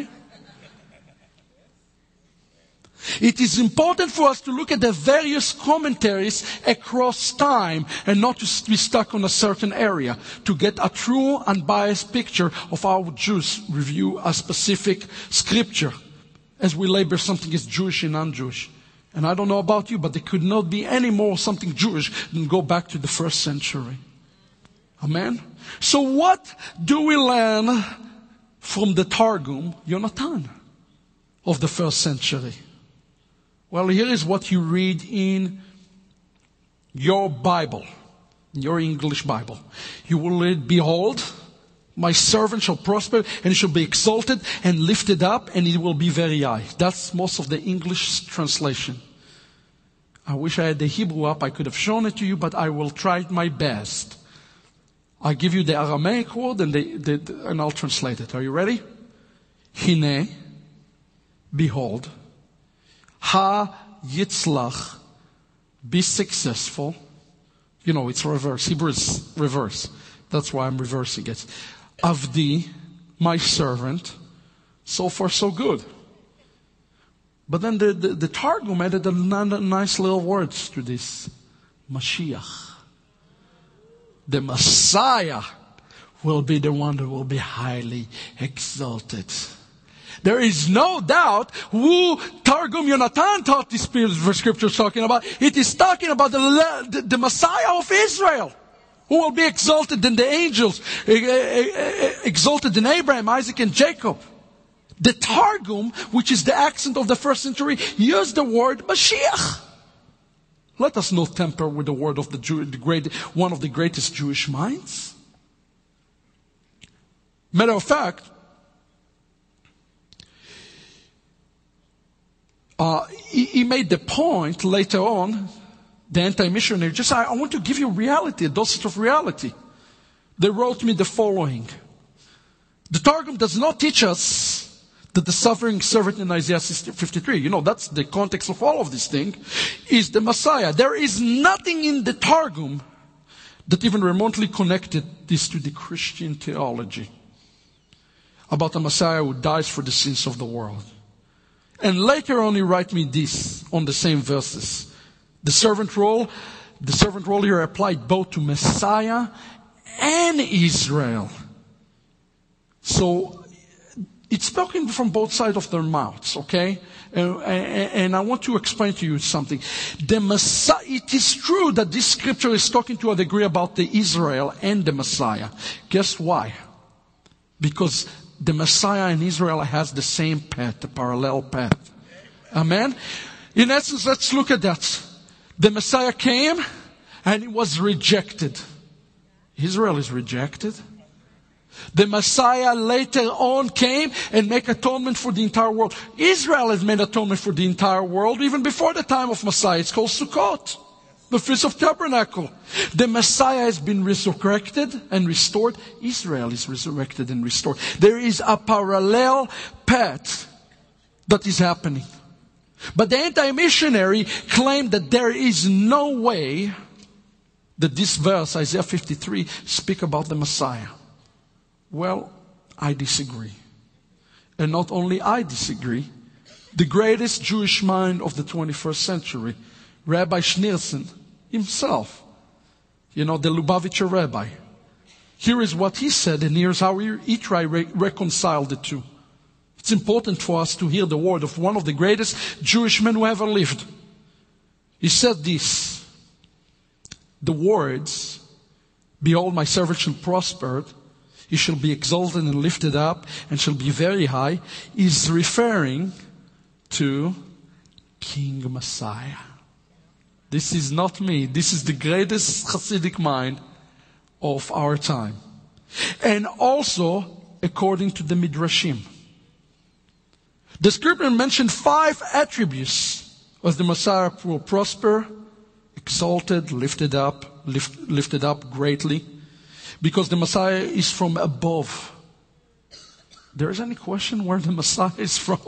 It is important for us to look at the various commentaries across time and not to be stuck on a certain area, to get a true unbiased picture of how Jews review a specific scripture as we label something as Jewish and non-Jewish. And I don't know about you, but there could not be any more something Jewish than go back to the first century. Amen? So what do we learn from the Targum Yonatan of the first century? Well, here is what you read in your Bible, your English Bible. You will read, behold, my servant shall prosper and shall be exalted and lifted up and it will be very high. That's most of the English translation. I wish I had the Hebrew up. I could have shown it to you, but I will try my best. I give you the Aramaic word and, the, the, and I'll translate it. Are you ready? Hine, behold. Ha yitzlach, be successful. You know, it's reverse. Hebrew is reverse. That's why I'm reversing it. Avdi, my servant. So far, so good. But then the, the, the Targum added a nice little words to this. Mashiach. The Messiah will be the one that will be highly exalted. There is no doubt who Targum Yonatan taught this scripture is talking about. It is talking about the, the, the Messiah of Israel, who will be exalted in the angels, exalted in Abraham, Isaac, and Jacob. The Targum, which is the accent of the first century, used the word Mashiach. Let us not tamper with the word of the, Jew, the great, one of the greatest Jewish minds. Matter of fact, uh, he, he made the point later on, the anti-missionary, just I, I want to give you reality, a dosage of reality. They wrote me the following. The Targum does not teach us that the suffering servant in Isaiah fifty-three, you know, that's the context of all of this thing, is the Messiah. There is nothing in the Targum that even remotely connected this to the Christian theology about a Messiah who dies for the sins of the world. And later on he write me this on the same verses. The servant role, the servant role here applied both to Messiah and Israel. So it's spoken from both sides of their mouths, okay? And, and, and I want to explain to you something. The Messiah, it is true that this scripture is talking to a degree about the Israel and the Messiah. Guess why? Because the Messiah and Israel has the same path, the parallel path. Amen? In essence, let's look at that. The Messiah came and he was rejected. Israel is rejected. The Messiah later on came and made atonement for the entire world. Israel has made atonement for the entire world even before the time of Messiah. It's called Sukkot, the Feast of Tabernacle. The Messiah has been resurrected and restored. Israel is resurrected and restored. There is a parallel path that is happening. But the anti-missionary claimed that there is no way that this verse, Isaiah fifty-three, speak about the Messiah. Well, I disagree. And not only I disagree, the greatest Jewish mind of the twenty-first century, Rabbi Schneerson himself, you know, the Lubavitcher rabbi. Here is what he said, and here's how he, he tried to re- reconcile the two. It's important for us to hear the word of one of the greatest Jewish men who ever lived. He said this, the words, behold, my servant shall prosper, he shall be exalted and lifted up and shall be very high, is referring to King Messiah. This is not me. This is the greatest Hasidic mind of our time. And also, according to the Midrashim. The scripture mentioned five attributes of the Messiah will prosper, exalted, lifted up, lift, lifted up greatly. Because the Messiah is from above. There is any question where the Messiah is from?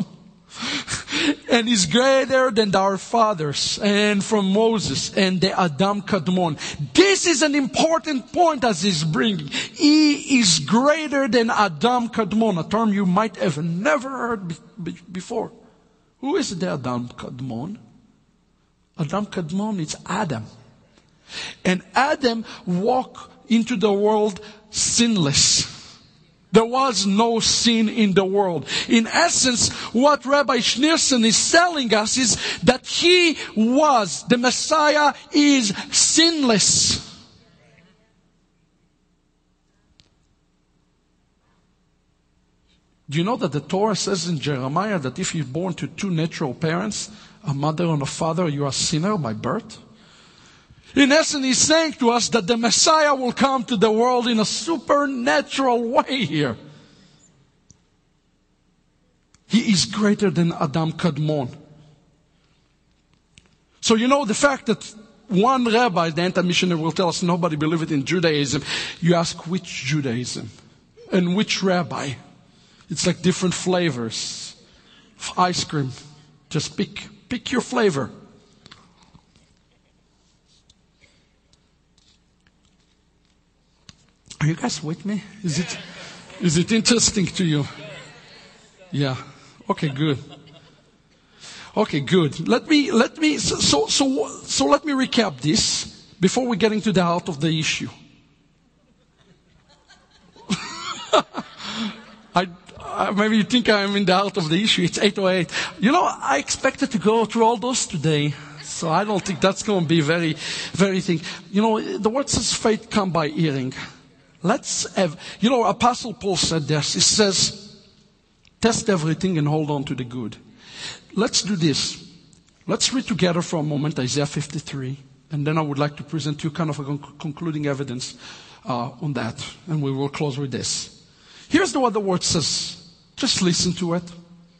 And he's greater than our fathers and from Moses and the Adam Kadmon. This is an important point as he's bringing. He is greater than Adam Kadmon, a term you might have never heard be- be- before. Who is the Adam Kadmon? Adam Kadmon is Adam. And Adam walked into the world sinless. There was no sin in the world. In essence, what Rabbi Schneerson is telling us is that he was, the Messiah is sinless. Do you know that the Torah says in Jeremiah that if you're born to two natural parents, a mother and a father, you are a sinner by birth? In essence, he's saying to us that the Messiah will come to the world in a supernatural way here. He is greater than Adam Kadmon. So you know the fact that one rabbi, the anti-missionary, will tell us nobody believed in Judaism. You ask which Judaism and which rabbi. It's like different flavors of ice cream. Just pick, pick your flavor. Are you guys with me? Is it, is it interesting to you? Yeah. Okay, good. Okay, good. Let me, let me, so, so, so, so let me recap this before we get into the heart of the issue. I, I, maybe you think I'm in the heart of the issue. It's eight oh eight. You know, I expected to go through all those today. So I don't think that's going to be very, very thing. You know, the word says faith come by hearing. Let's have, you know, Apostle Paul said this. He says, test everything and hold on to the good. Let's do this. Let's read together for a moment Isaiah fifty-three, and then I would like to present you kind of a conc- concluding evidence uh, on that, and we will close with this. Here's the, what the word says. Just listen to it.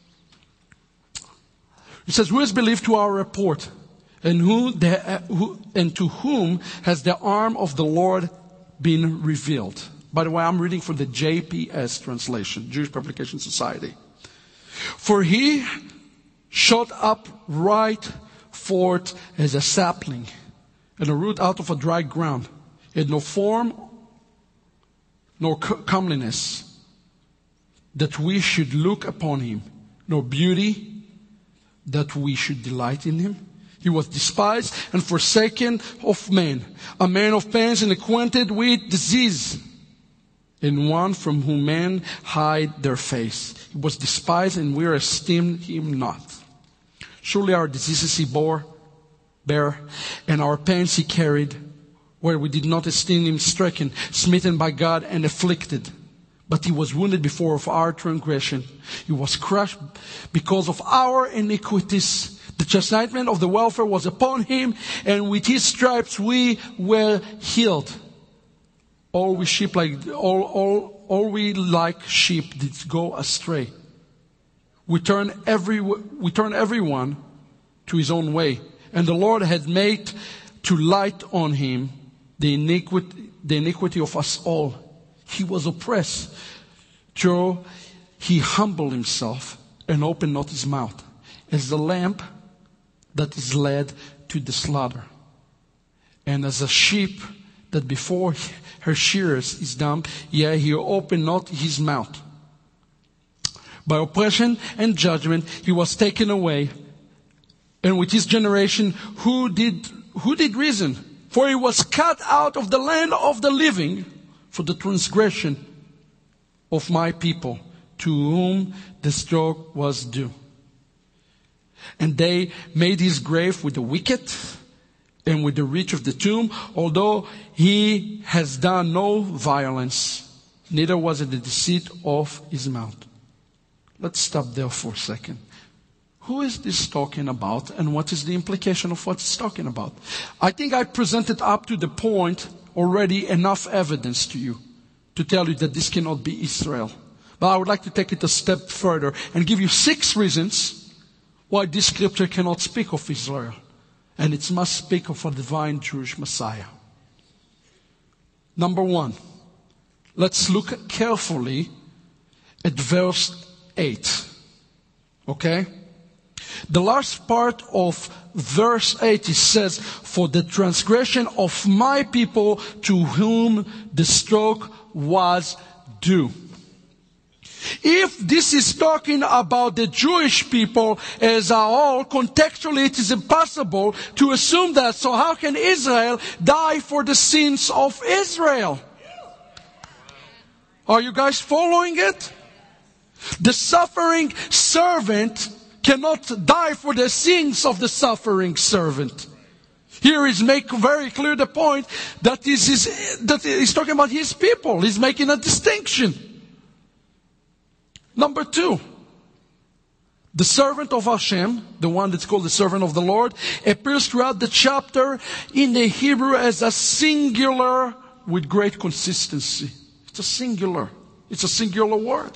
It says, "Who has believed to our report, and who, the, uh, who and to whom has the arm of the Lord been revealed?" By the way, I'm reading from the J P S translation, Jewish Publication Society. "For he shot up right forth as a sapling, and a root out of a dry ground. He had no form nor comeliness, that we should look upon him, nor beauty, that we should delight in him. He was despised and forsaken of men, a man of pains and acquainted with disease, and one from whom men hide their face. He was despised, and we esteemed him not. Surely our diseases he bore, bare, and our pains he carried, where we did not esteem him stricken, smitten by God, and afflicted. But he was wounded before of our transgression. He was crushed because of our iniquities. The chastisement of the welfare was upon him, and with his stripes we were healed. All we sheep like all all all we like sheep did go astray. We turn every we turn everyone to his own way, and the Lord had made to light on him the iniquity the iniquity of us all. He was oppressed, till he humbled himself and opened not his mouth, as the lamb that is led to the slaughter, and as a sheep that before her shearers is dumb, yea, he opened not his mouth. By oppression and judgment he was taken away. And with his generation, who did who did reason? For he was cut out of the land of the living for the transgression of my people, to whom the stroke was due. And they made his grave with the wicked and with the rich of the tomb, although he has done no violence, neither was it the deceit of his mouth. Let's stop there for a second. Who is this talking about, and what is the implication of what it's talking about? I think I presented up to the point already enough evidence to you to tell you that this cannot be Israel. But I would like to take it a step further and give you six reasons why this scripture cannot speak of Israel. And it must speak of a divine Jewish Messiah. Number one, let's look carefully at verse eight. Okay? The last part of verse eight, it says, for the transgression of my people to whom the stroke was due. If this is talking about the Jewish people as a whole, contextually it is impossible to assume that. So how can Israel die for the sins of Israel? Are you guys following it? The suffering servant cannot die for the sins of the suffering servant. Here he's making very clear the point that this is, that he's talking about his people. He's making a distinction. Number two, the servant of Hashem, the one that's called the servant of the Lord, appears throughout the chapter in the Hebrew as a singular with great consistency. It's a singular. It's a singular word.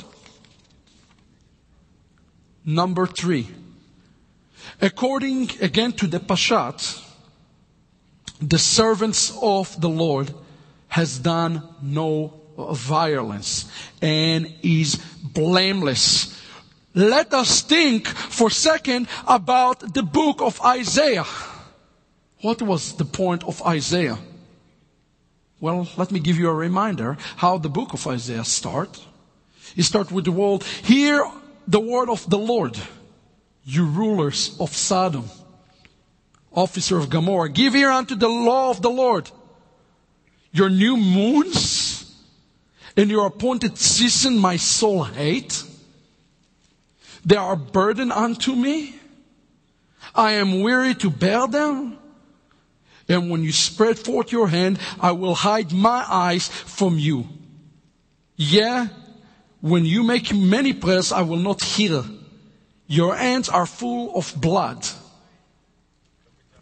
Number three, according again to the Pashat, the servants of the Lord has done no violence and is blameless. Let us think for a second about the book of Isaiah. What was the point of Isaiah? Well, let me give you a reminder how the book of Isaiah starts. It starts with the word, hear the word of the Lord, you rulers of Sodom, officer of Gomorrah. Give ear unto the law of the Lord. Your new moons and your appointed season my soul hate. They are a burden unto me. I am weary to bear them. And when you spread forth your hand, I will hide my eyes from you. Yeah, when you make many prayers, I will not hear. Your hands are full of blood.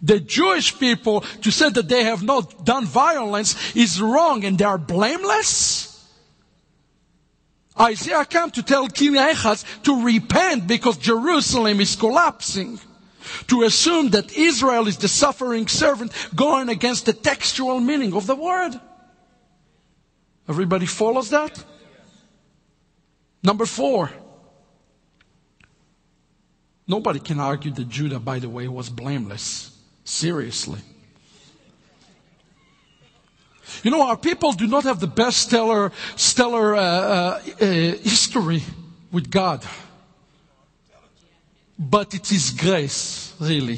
The Jewish people, to say that they have not done violence is wrong and they are blameless. Isaiah came to tell King Ahaz to repent because Jerusalem is collapsing. To assume that Israel is the suffering servant going against the textual meaning of the word. Everybody follows that? Number four. Nobody can argue that Judah, by the way, was blameless. Seriously. You know, our people do not have the best stellar, stellar uh, uh, uh, history with God. But it is grace, really.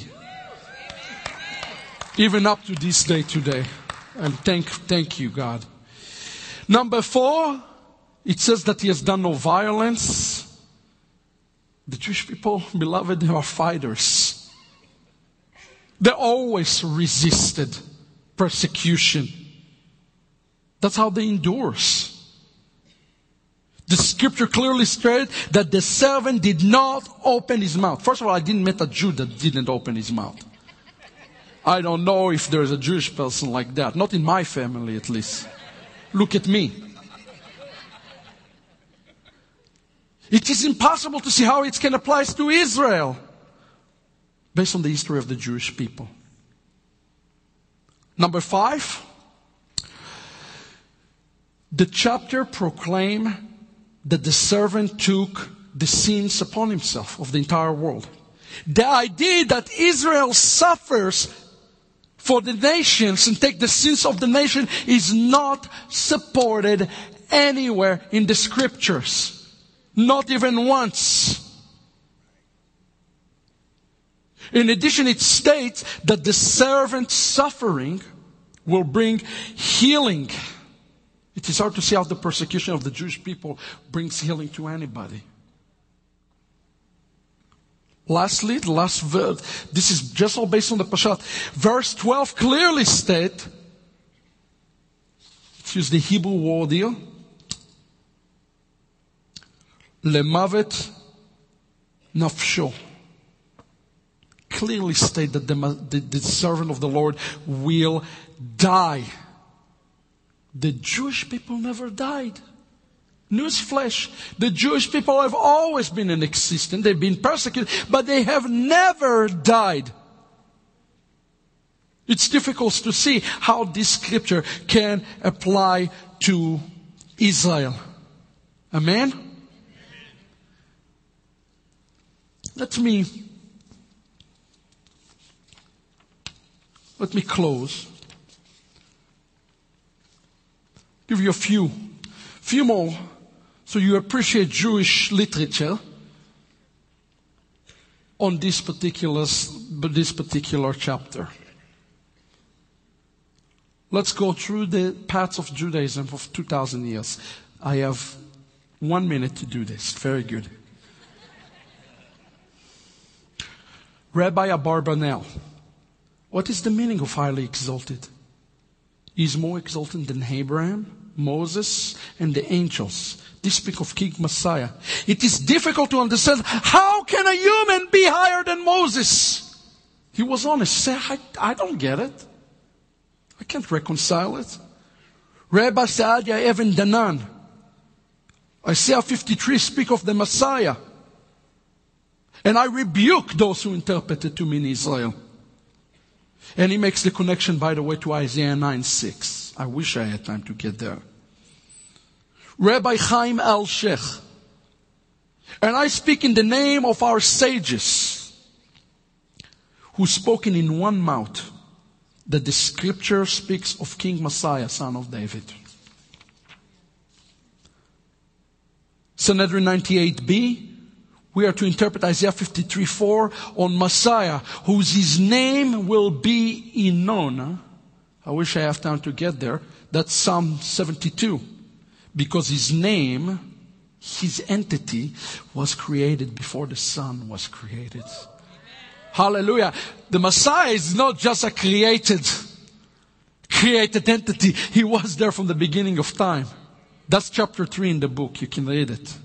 Even up to this day today. And thank, thank you, God. Number four, it says that he has done no violence. The Jewish people, beloved, they are fighters. They always resisted persecution. That's how they endure. The scripture clearly stated that the servant did not open his mouth. First of all, I didn't meet a Jew that didn't open his mouth. I don't know if there's a Jewish person like that. Not in my family, at least. Look at me. It is impossible to see how it can apply to Israel based on the history of the Jewish people. Number five, the chapter proclaims that the servant took the sins upon himself of the entire world. The idea that Israel suffers for the nations and take the sins of the nation is not supported anywhere in the scriptures. Not even once. In addition, it states that the servant's suffering will bring healing. It is hard to see how the persecution of the Jewish people brings healing to anybody. Lastly, the last verse, this is just all based on the Pashat. Verse twelve clearly states, let's use the Hebrew word here, Lemavet nafsho. Clearly state that the, the, the servant of the Lord will die. The Jewish people never died. Newsflash. The Jewish people have always been in existence. They've been persecuted, but they have never died. It's difficult to see how this scripture can apply to Israel. Amen? Let me, let me close. Give you a few, few more so you appreciate Jewish literature on this particular, this particular chapter. Let's go through the paths of Judaism for two thousand years. I have one minute to do this. Very good. Rabbi Abarbanel. What is the meaning of highly exalted? He is more exalted than Abraham, Moses, and the angels. This speaks of King Messiah. It is difficult to understand how can a human be higher than Moses? He was honest. Say, I, I don't get it. I can't reconcile it. Rabbi Saadia Even Danan. Isaiah fifty-three speak of the Messiah. And I rebuke those who interpret it to mean Israel. And he makes the connection, by the way, to Isaiah nine six. I wish I had time to get there. Rabbi Chaim Al-Sheikh. And I speak in the name of our sages who spoken in one mouth that the scripture speaks of King Messiah, son of David. Sanhedrin ninety-eight b. We are to interpret Isaiah fifty-three four on Messiah, whose his name will be Inon. I wish I have time to get there. That's Psalm seventy-two. Because his name, his entity, was created before the sun was created. Hallelujah. The Messiah is not just a created, created entity. He was there from the beginning of time. That's chapter three in the book. You can read it.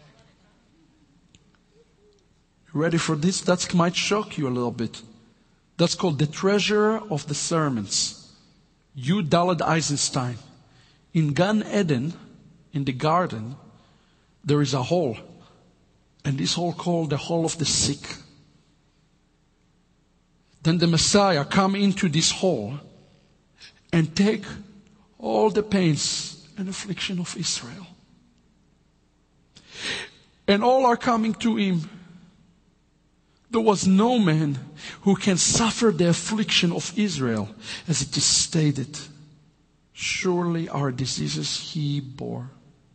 Ready for this? That might shock you a little bit. That's called the treasure of the sermons. Yud Daled Eisenstein. In Gan Eden, in the garden, there is a hole. And this hole called the hole of the sick. Then the Messiah come into this hole and take all the pains and affliction of Israel. And all are coming to him. There was no man who can suffer the affliction of Israel, as it is stated. Surely our diseases he bore.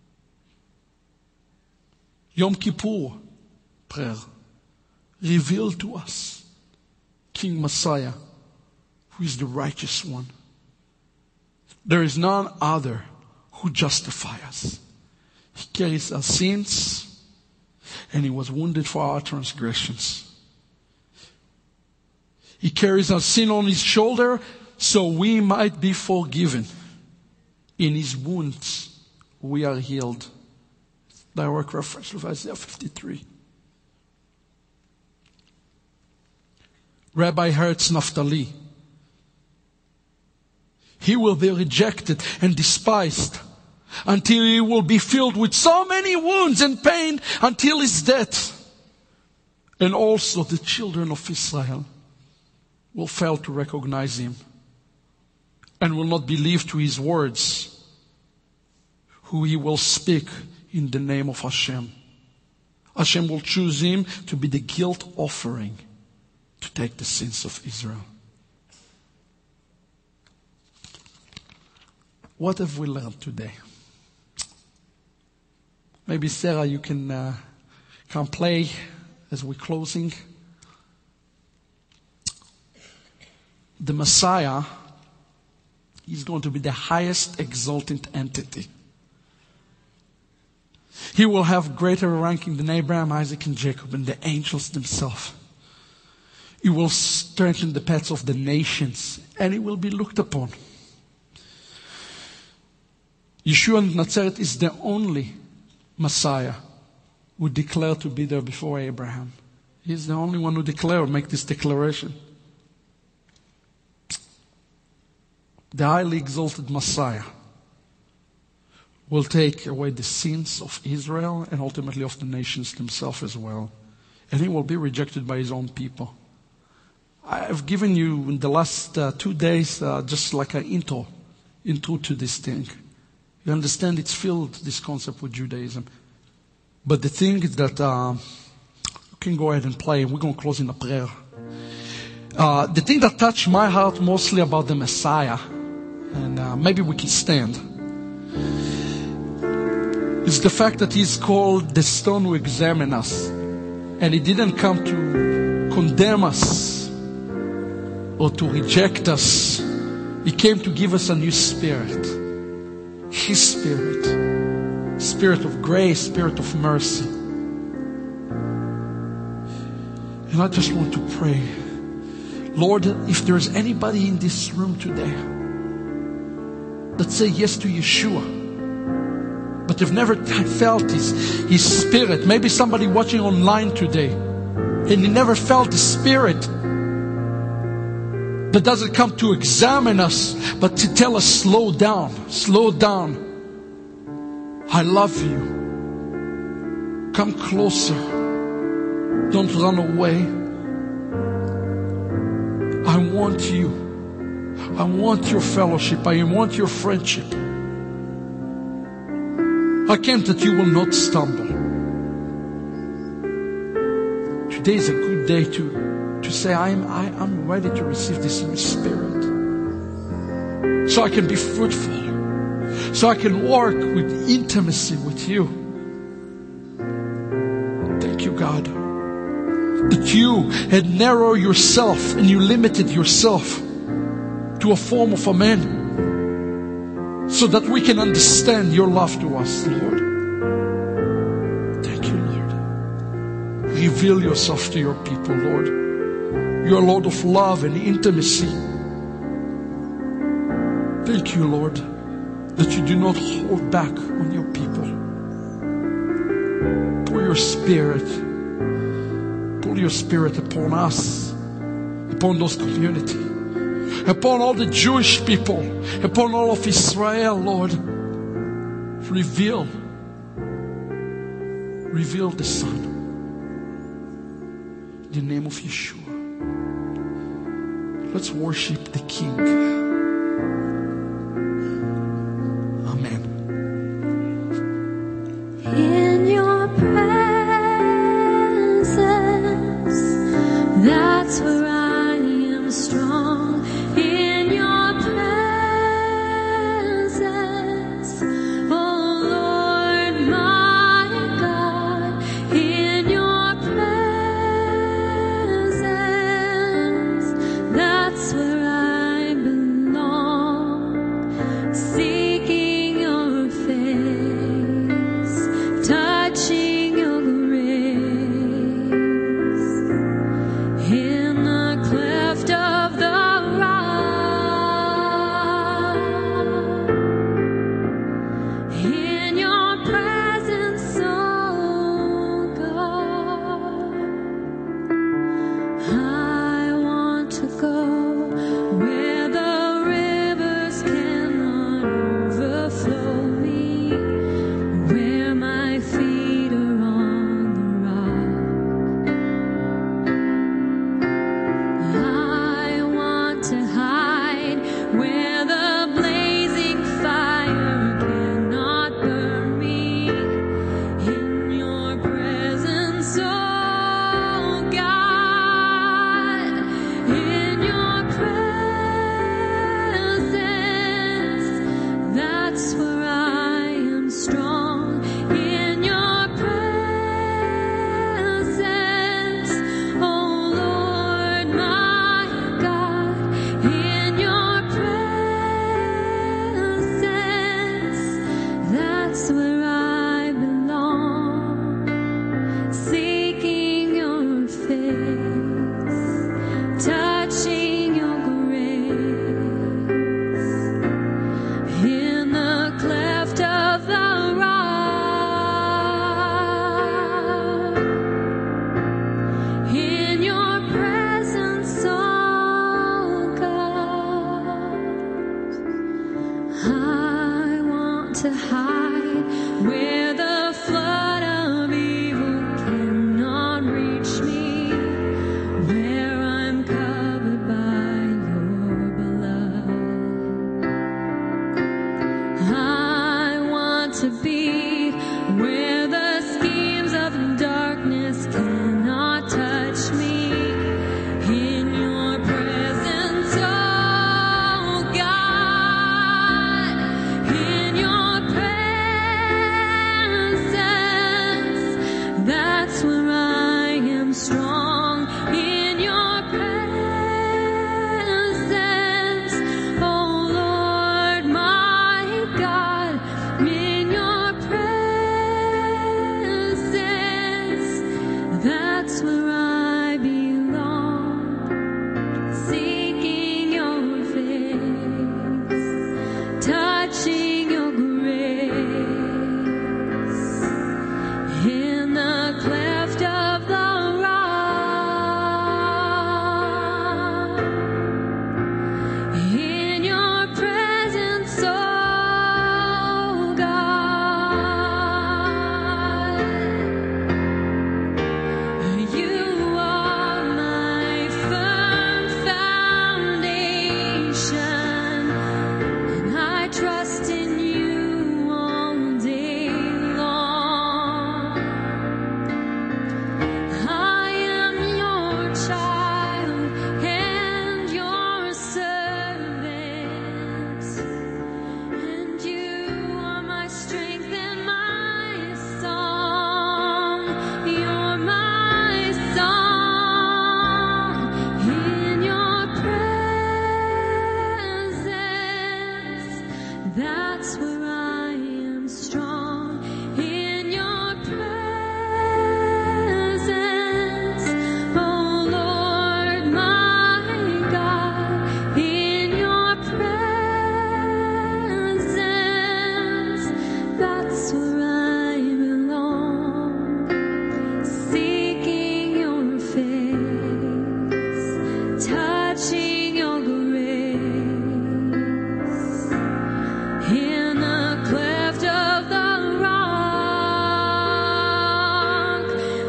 Yom Kippur prayer revealed to us King Messiah, who is the righteous one. There is none other who justifies us. He carries our sins, and he was wounded for our transgressions. He carries our sin on his shoulder so we might be forgiven. In his wounds we are healed. Direct reference to Isaiah fifty-three. Rabbi Hertz Naftali. He will be rejected and despised until he will be filled with so many wounds and pain until his death. And also the children of Israel will fail to recognize him and will not believe to his words, who he will speak in the name of Hashem. Hashem will choose him to be the guilt offering to take the sins of Israel. What have we learned today? Maybe Sarah, you can uh, come play as we're closing. The Messiah is going to be the highest exalted entity. He will have greater ranking than Abraham, Isaac, and Jacob, and the angels themselves. He will strengthen the paths of the nations, and he will be looked upon. Yeshua of Nazareth is the only Messiah who declared to be there before Abraham. He's the only one who declared, make this declaration. The highly exalted Messiah will take away the sins of Israel and ultimately of the nations themselves as well. And he will be rejected by his own people. I've given you in the last uh, two days uh, just like an intro, intro to this thing. You understand it's filled, this concept, with Judaism. But the thing is that uh, you can go ahead and play, and we're going to close in a prayer. Uh, the thing that touched my heart mostly about the Messiah, and uh, maybe we can stand, is the fact that he's called the stone who examines us. And he didn't come to condemn us or to reject us. He came to give us a new spirit. His spirit. Spirit of grace, spirit of mercy. And I just want to pray. Lord, if there's anybody in this room today that say yes to Yeshua, but they've never felt His, His Spirit. Maybe somebody watching online today, and He never felt the Spirit that doesn't come to examine us, but to tell us, slow down, slow down. I love you. Come closer. Don't run away. I want you. I want your fellowship. I want your friendship. I came that you will not stumble. Today is a good day to, to say, I'm, I, I'm ready to receive this new Spirit. So I can be fruitful. So I can work with intimacy with you. Thank you, God, that you had narrowed yourself and you limited yourself to a form of a man, so that we can understand your love to us, Lord. Thank you, Lord. Reveal yourself to your people, Lord. You are Lord of love and intimacy. Thank you, Lord, that you do not hold back on your people. Pour your Spirit, pour your Spirit upon us, upon those communities, upon all the Jewish people, upon all of Israel, Lord. Reveal, reveal the Son. In the name of Yeshua. Let's worship the King. Amen. In your presence, that's where I am strong. In your presence, oh Lord my God, in your presence, that's where I belong.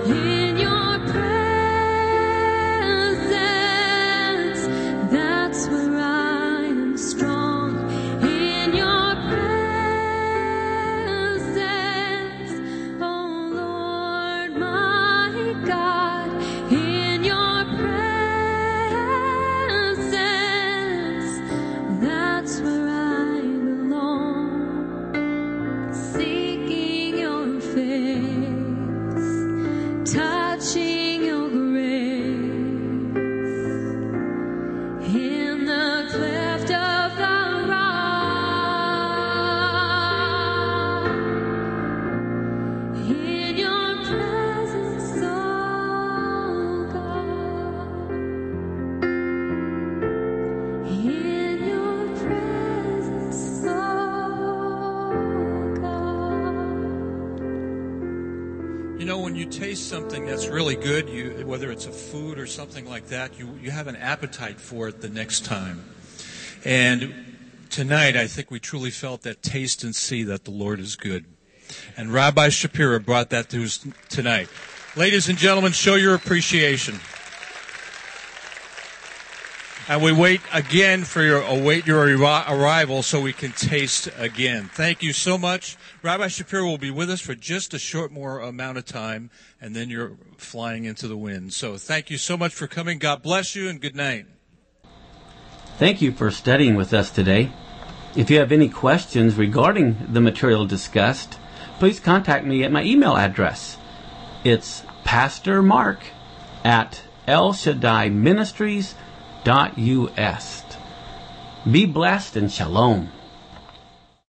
In your presence, that's where I am strong. In your presence, oh Lord my God. In your presence, that's where I belong. Seeking your face, touching your grace, in the cleft of the rock, in your presence, oh God, in your presence, oh God. You know, when you taste something that's really good, you, whether it's a food or something like that, you, you have an appetite for it the next time. And tonight, I think we truly felt that taste and see that the Lord is good. And Rabbi Shapiro brought that to us tonight. Ladies and gentlemen, show your appreciation. And we wait again for your await your arri- arrival so we can taste again. Thank you so much. Rabbi Shapiro will be with us for just a short more amount of time, and then you're flying into the wind. So thank you so much for coming. God bless you, and good night. Thank you for studying with us today. If you have any questions regarding the material discussed, please contact me at my email address. It's pastormark at El Shaddai Ministries dot U S. Be blessed and shalom.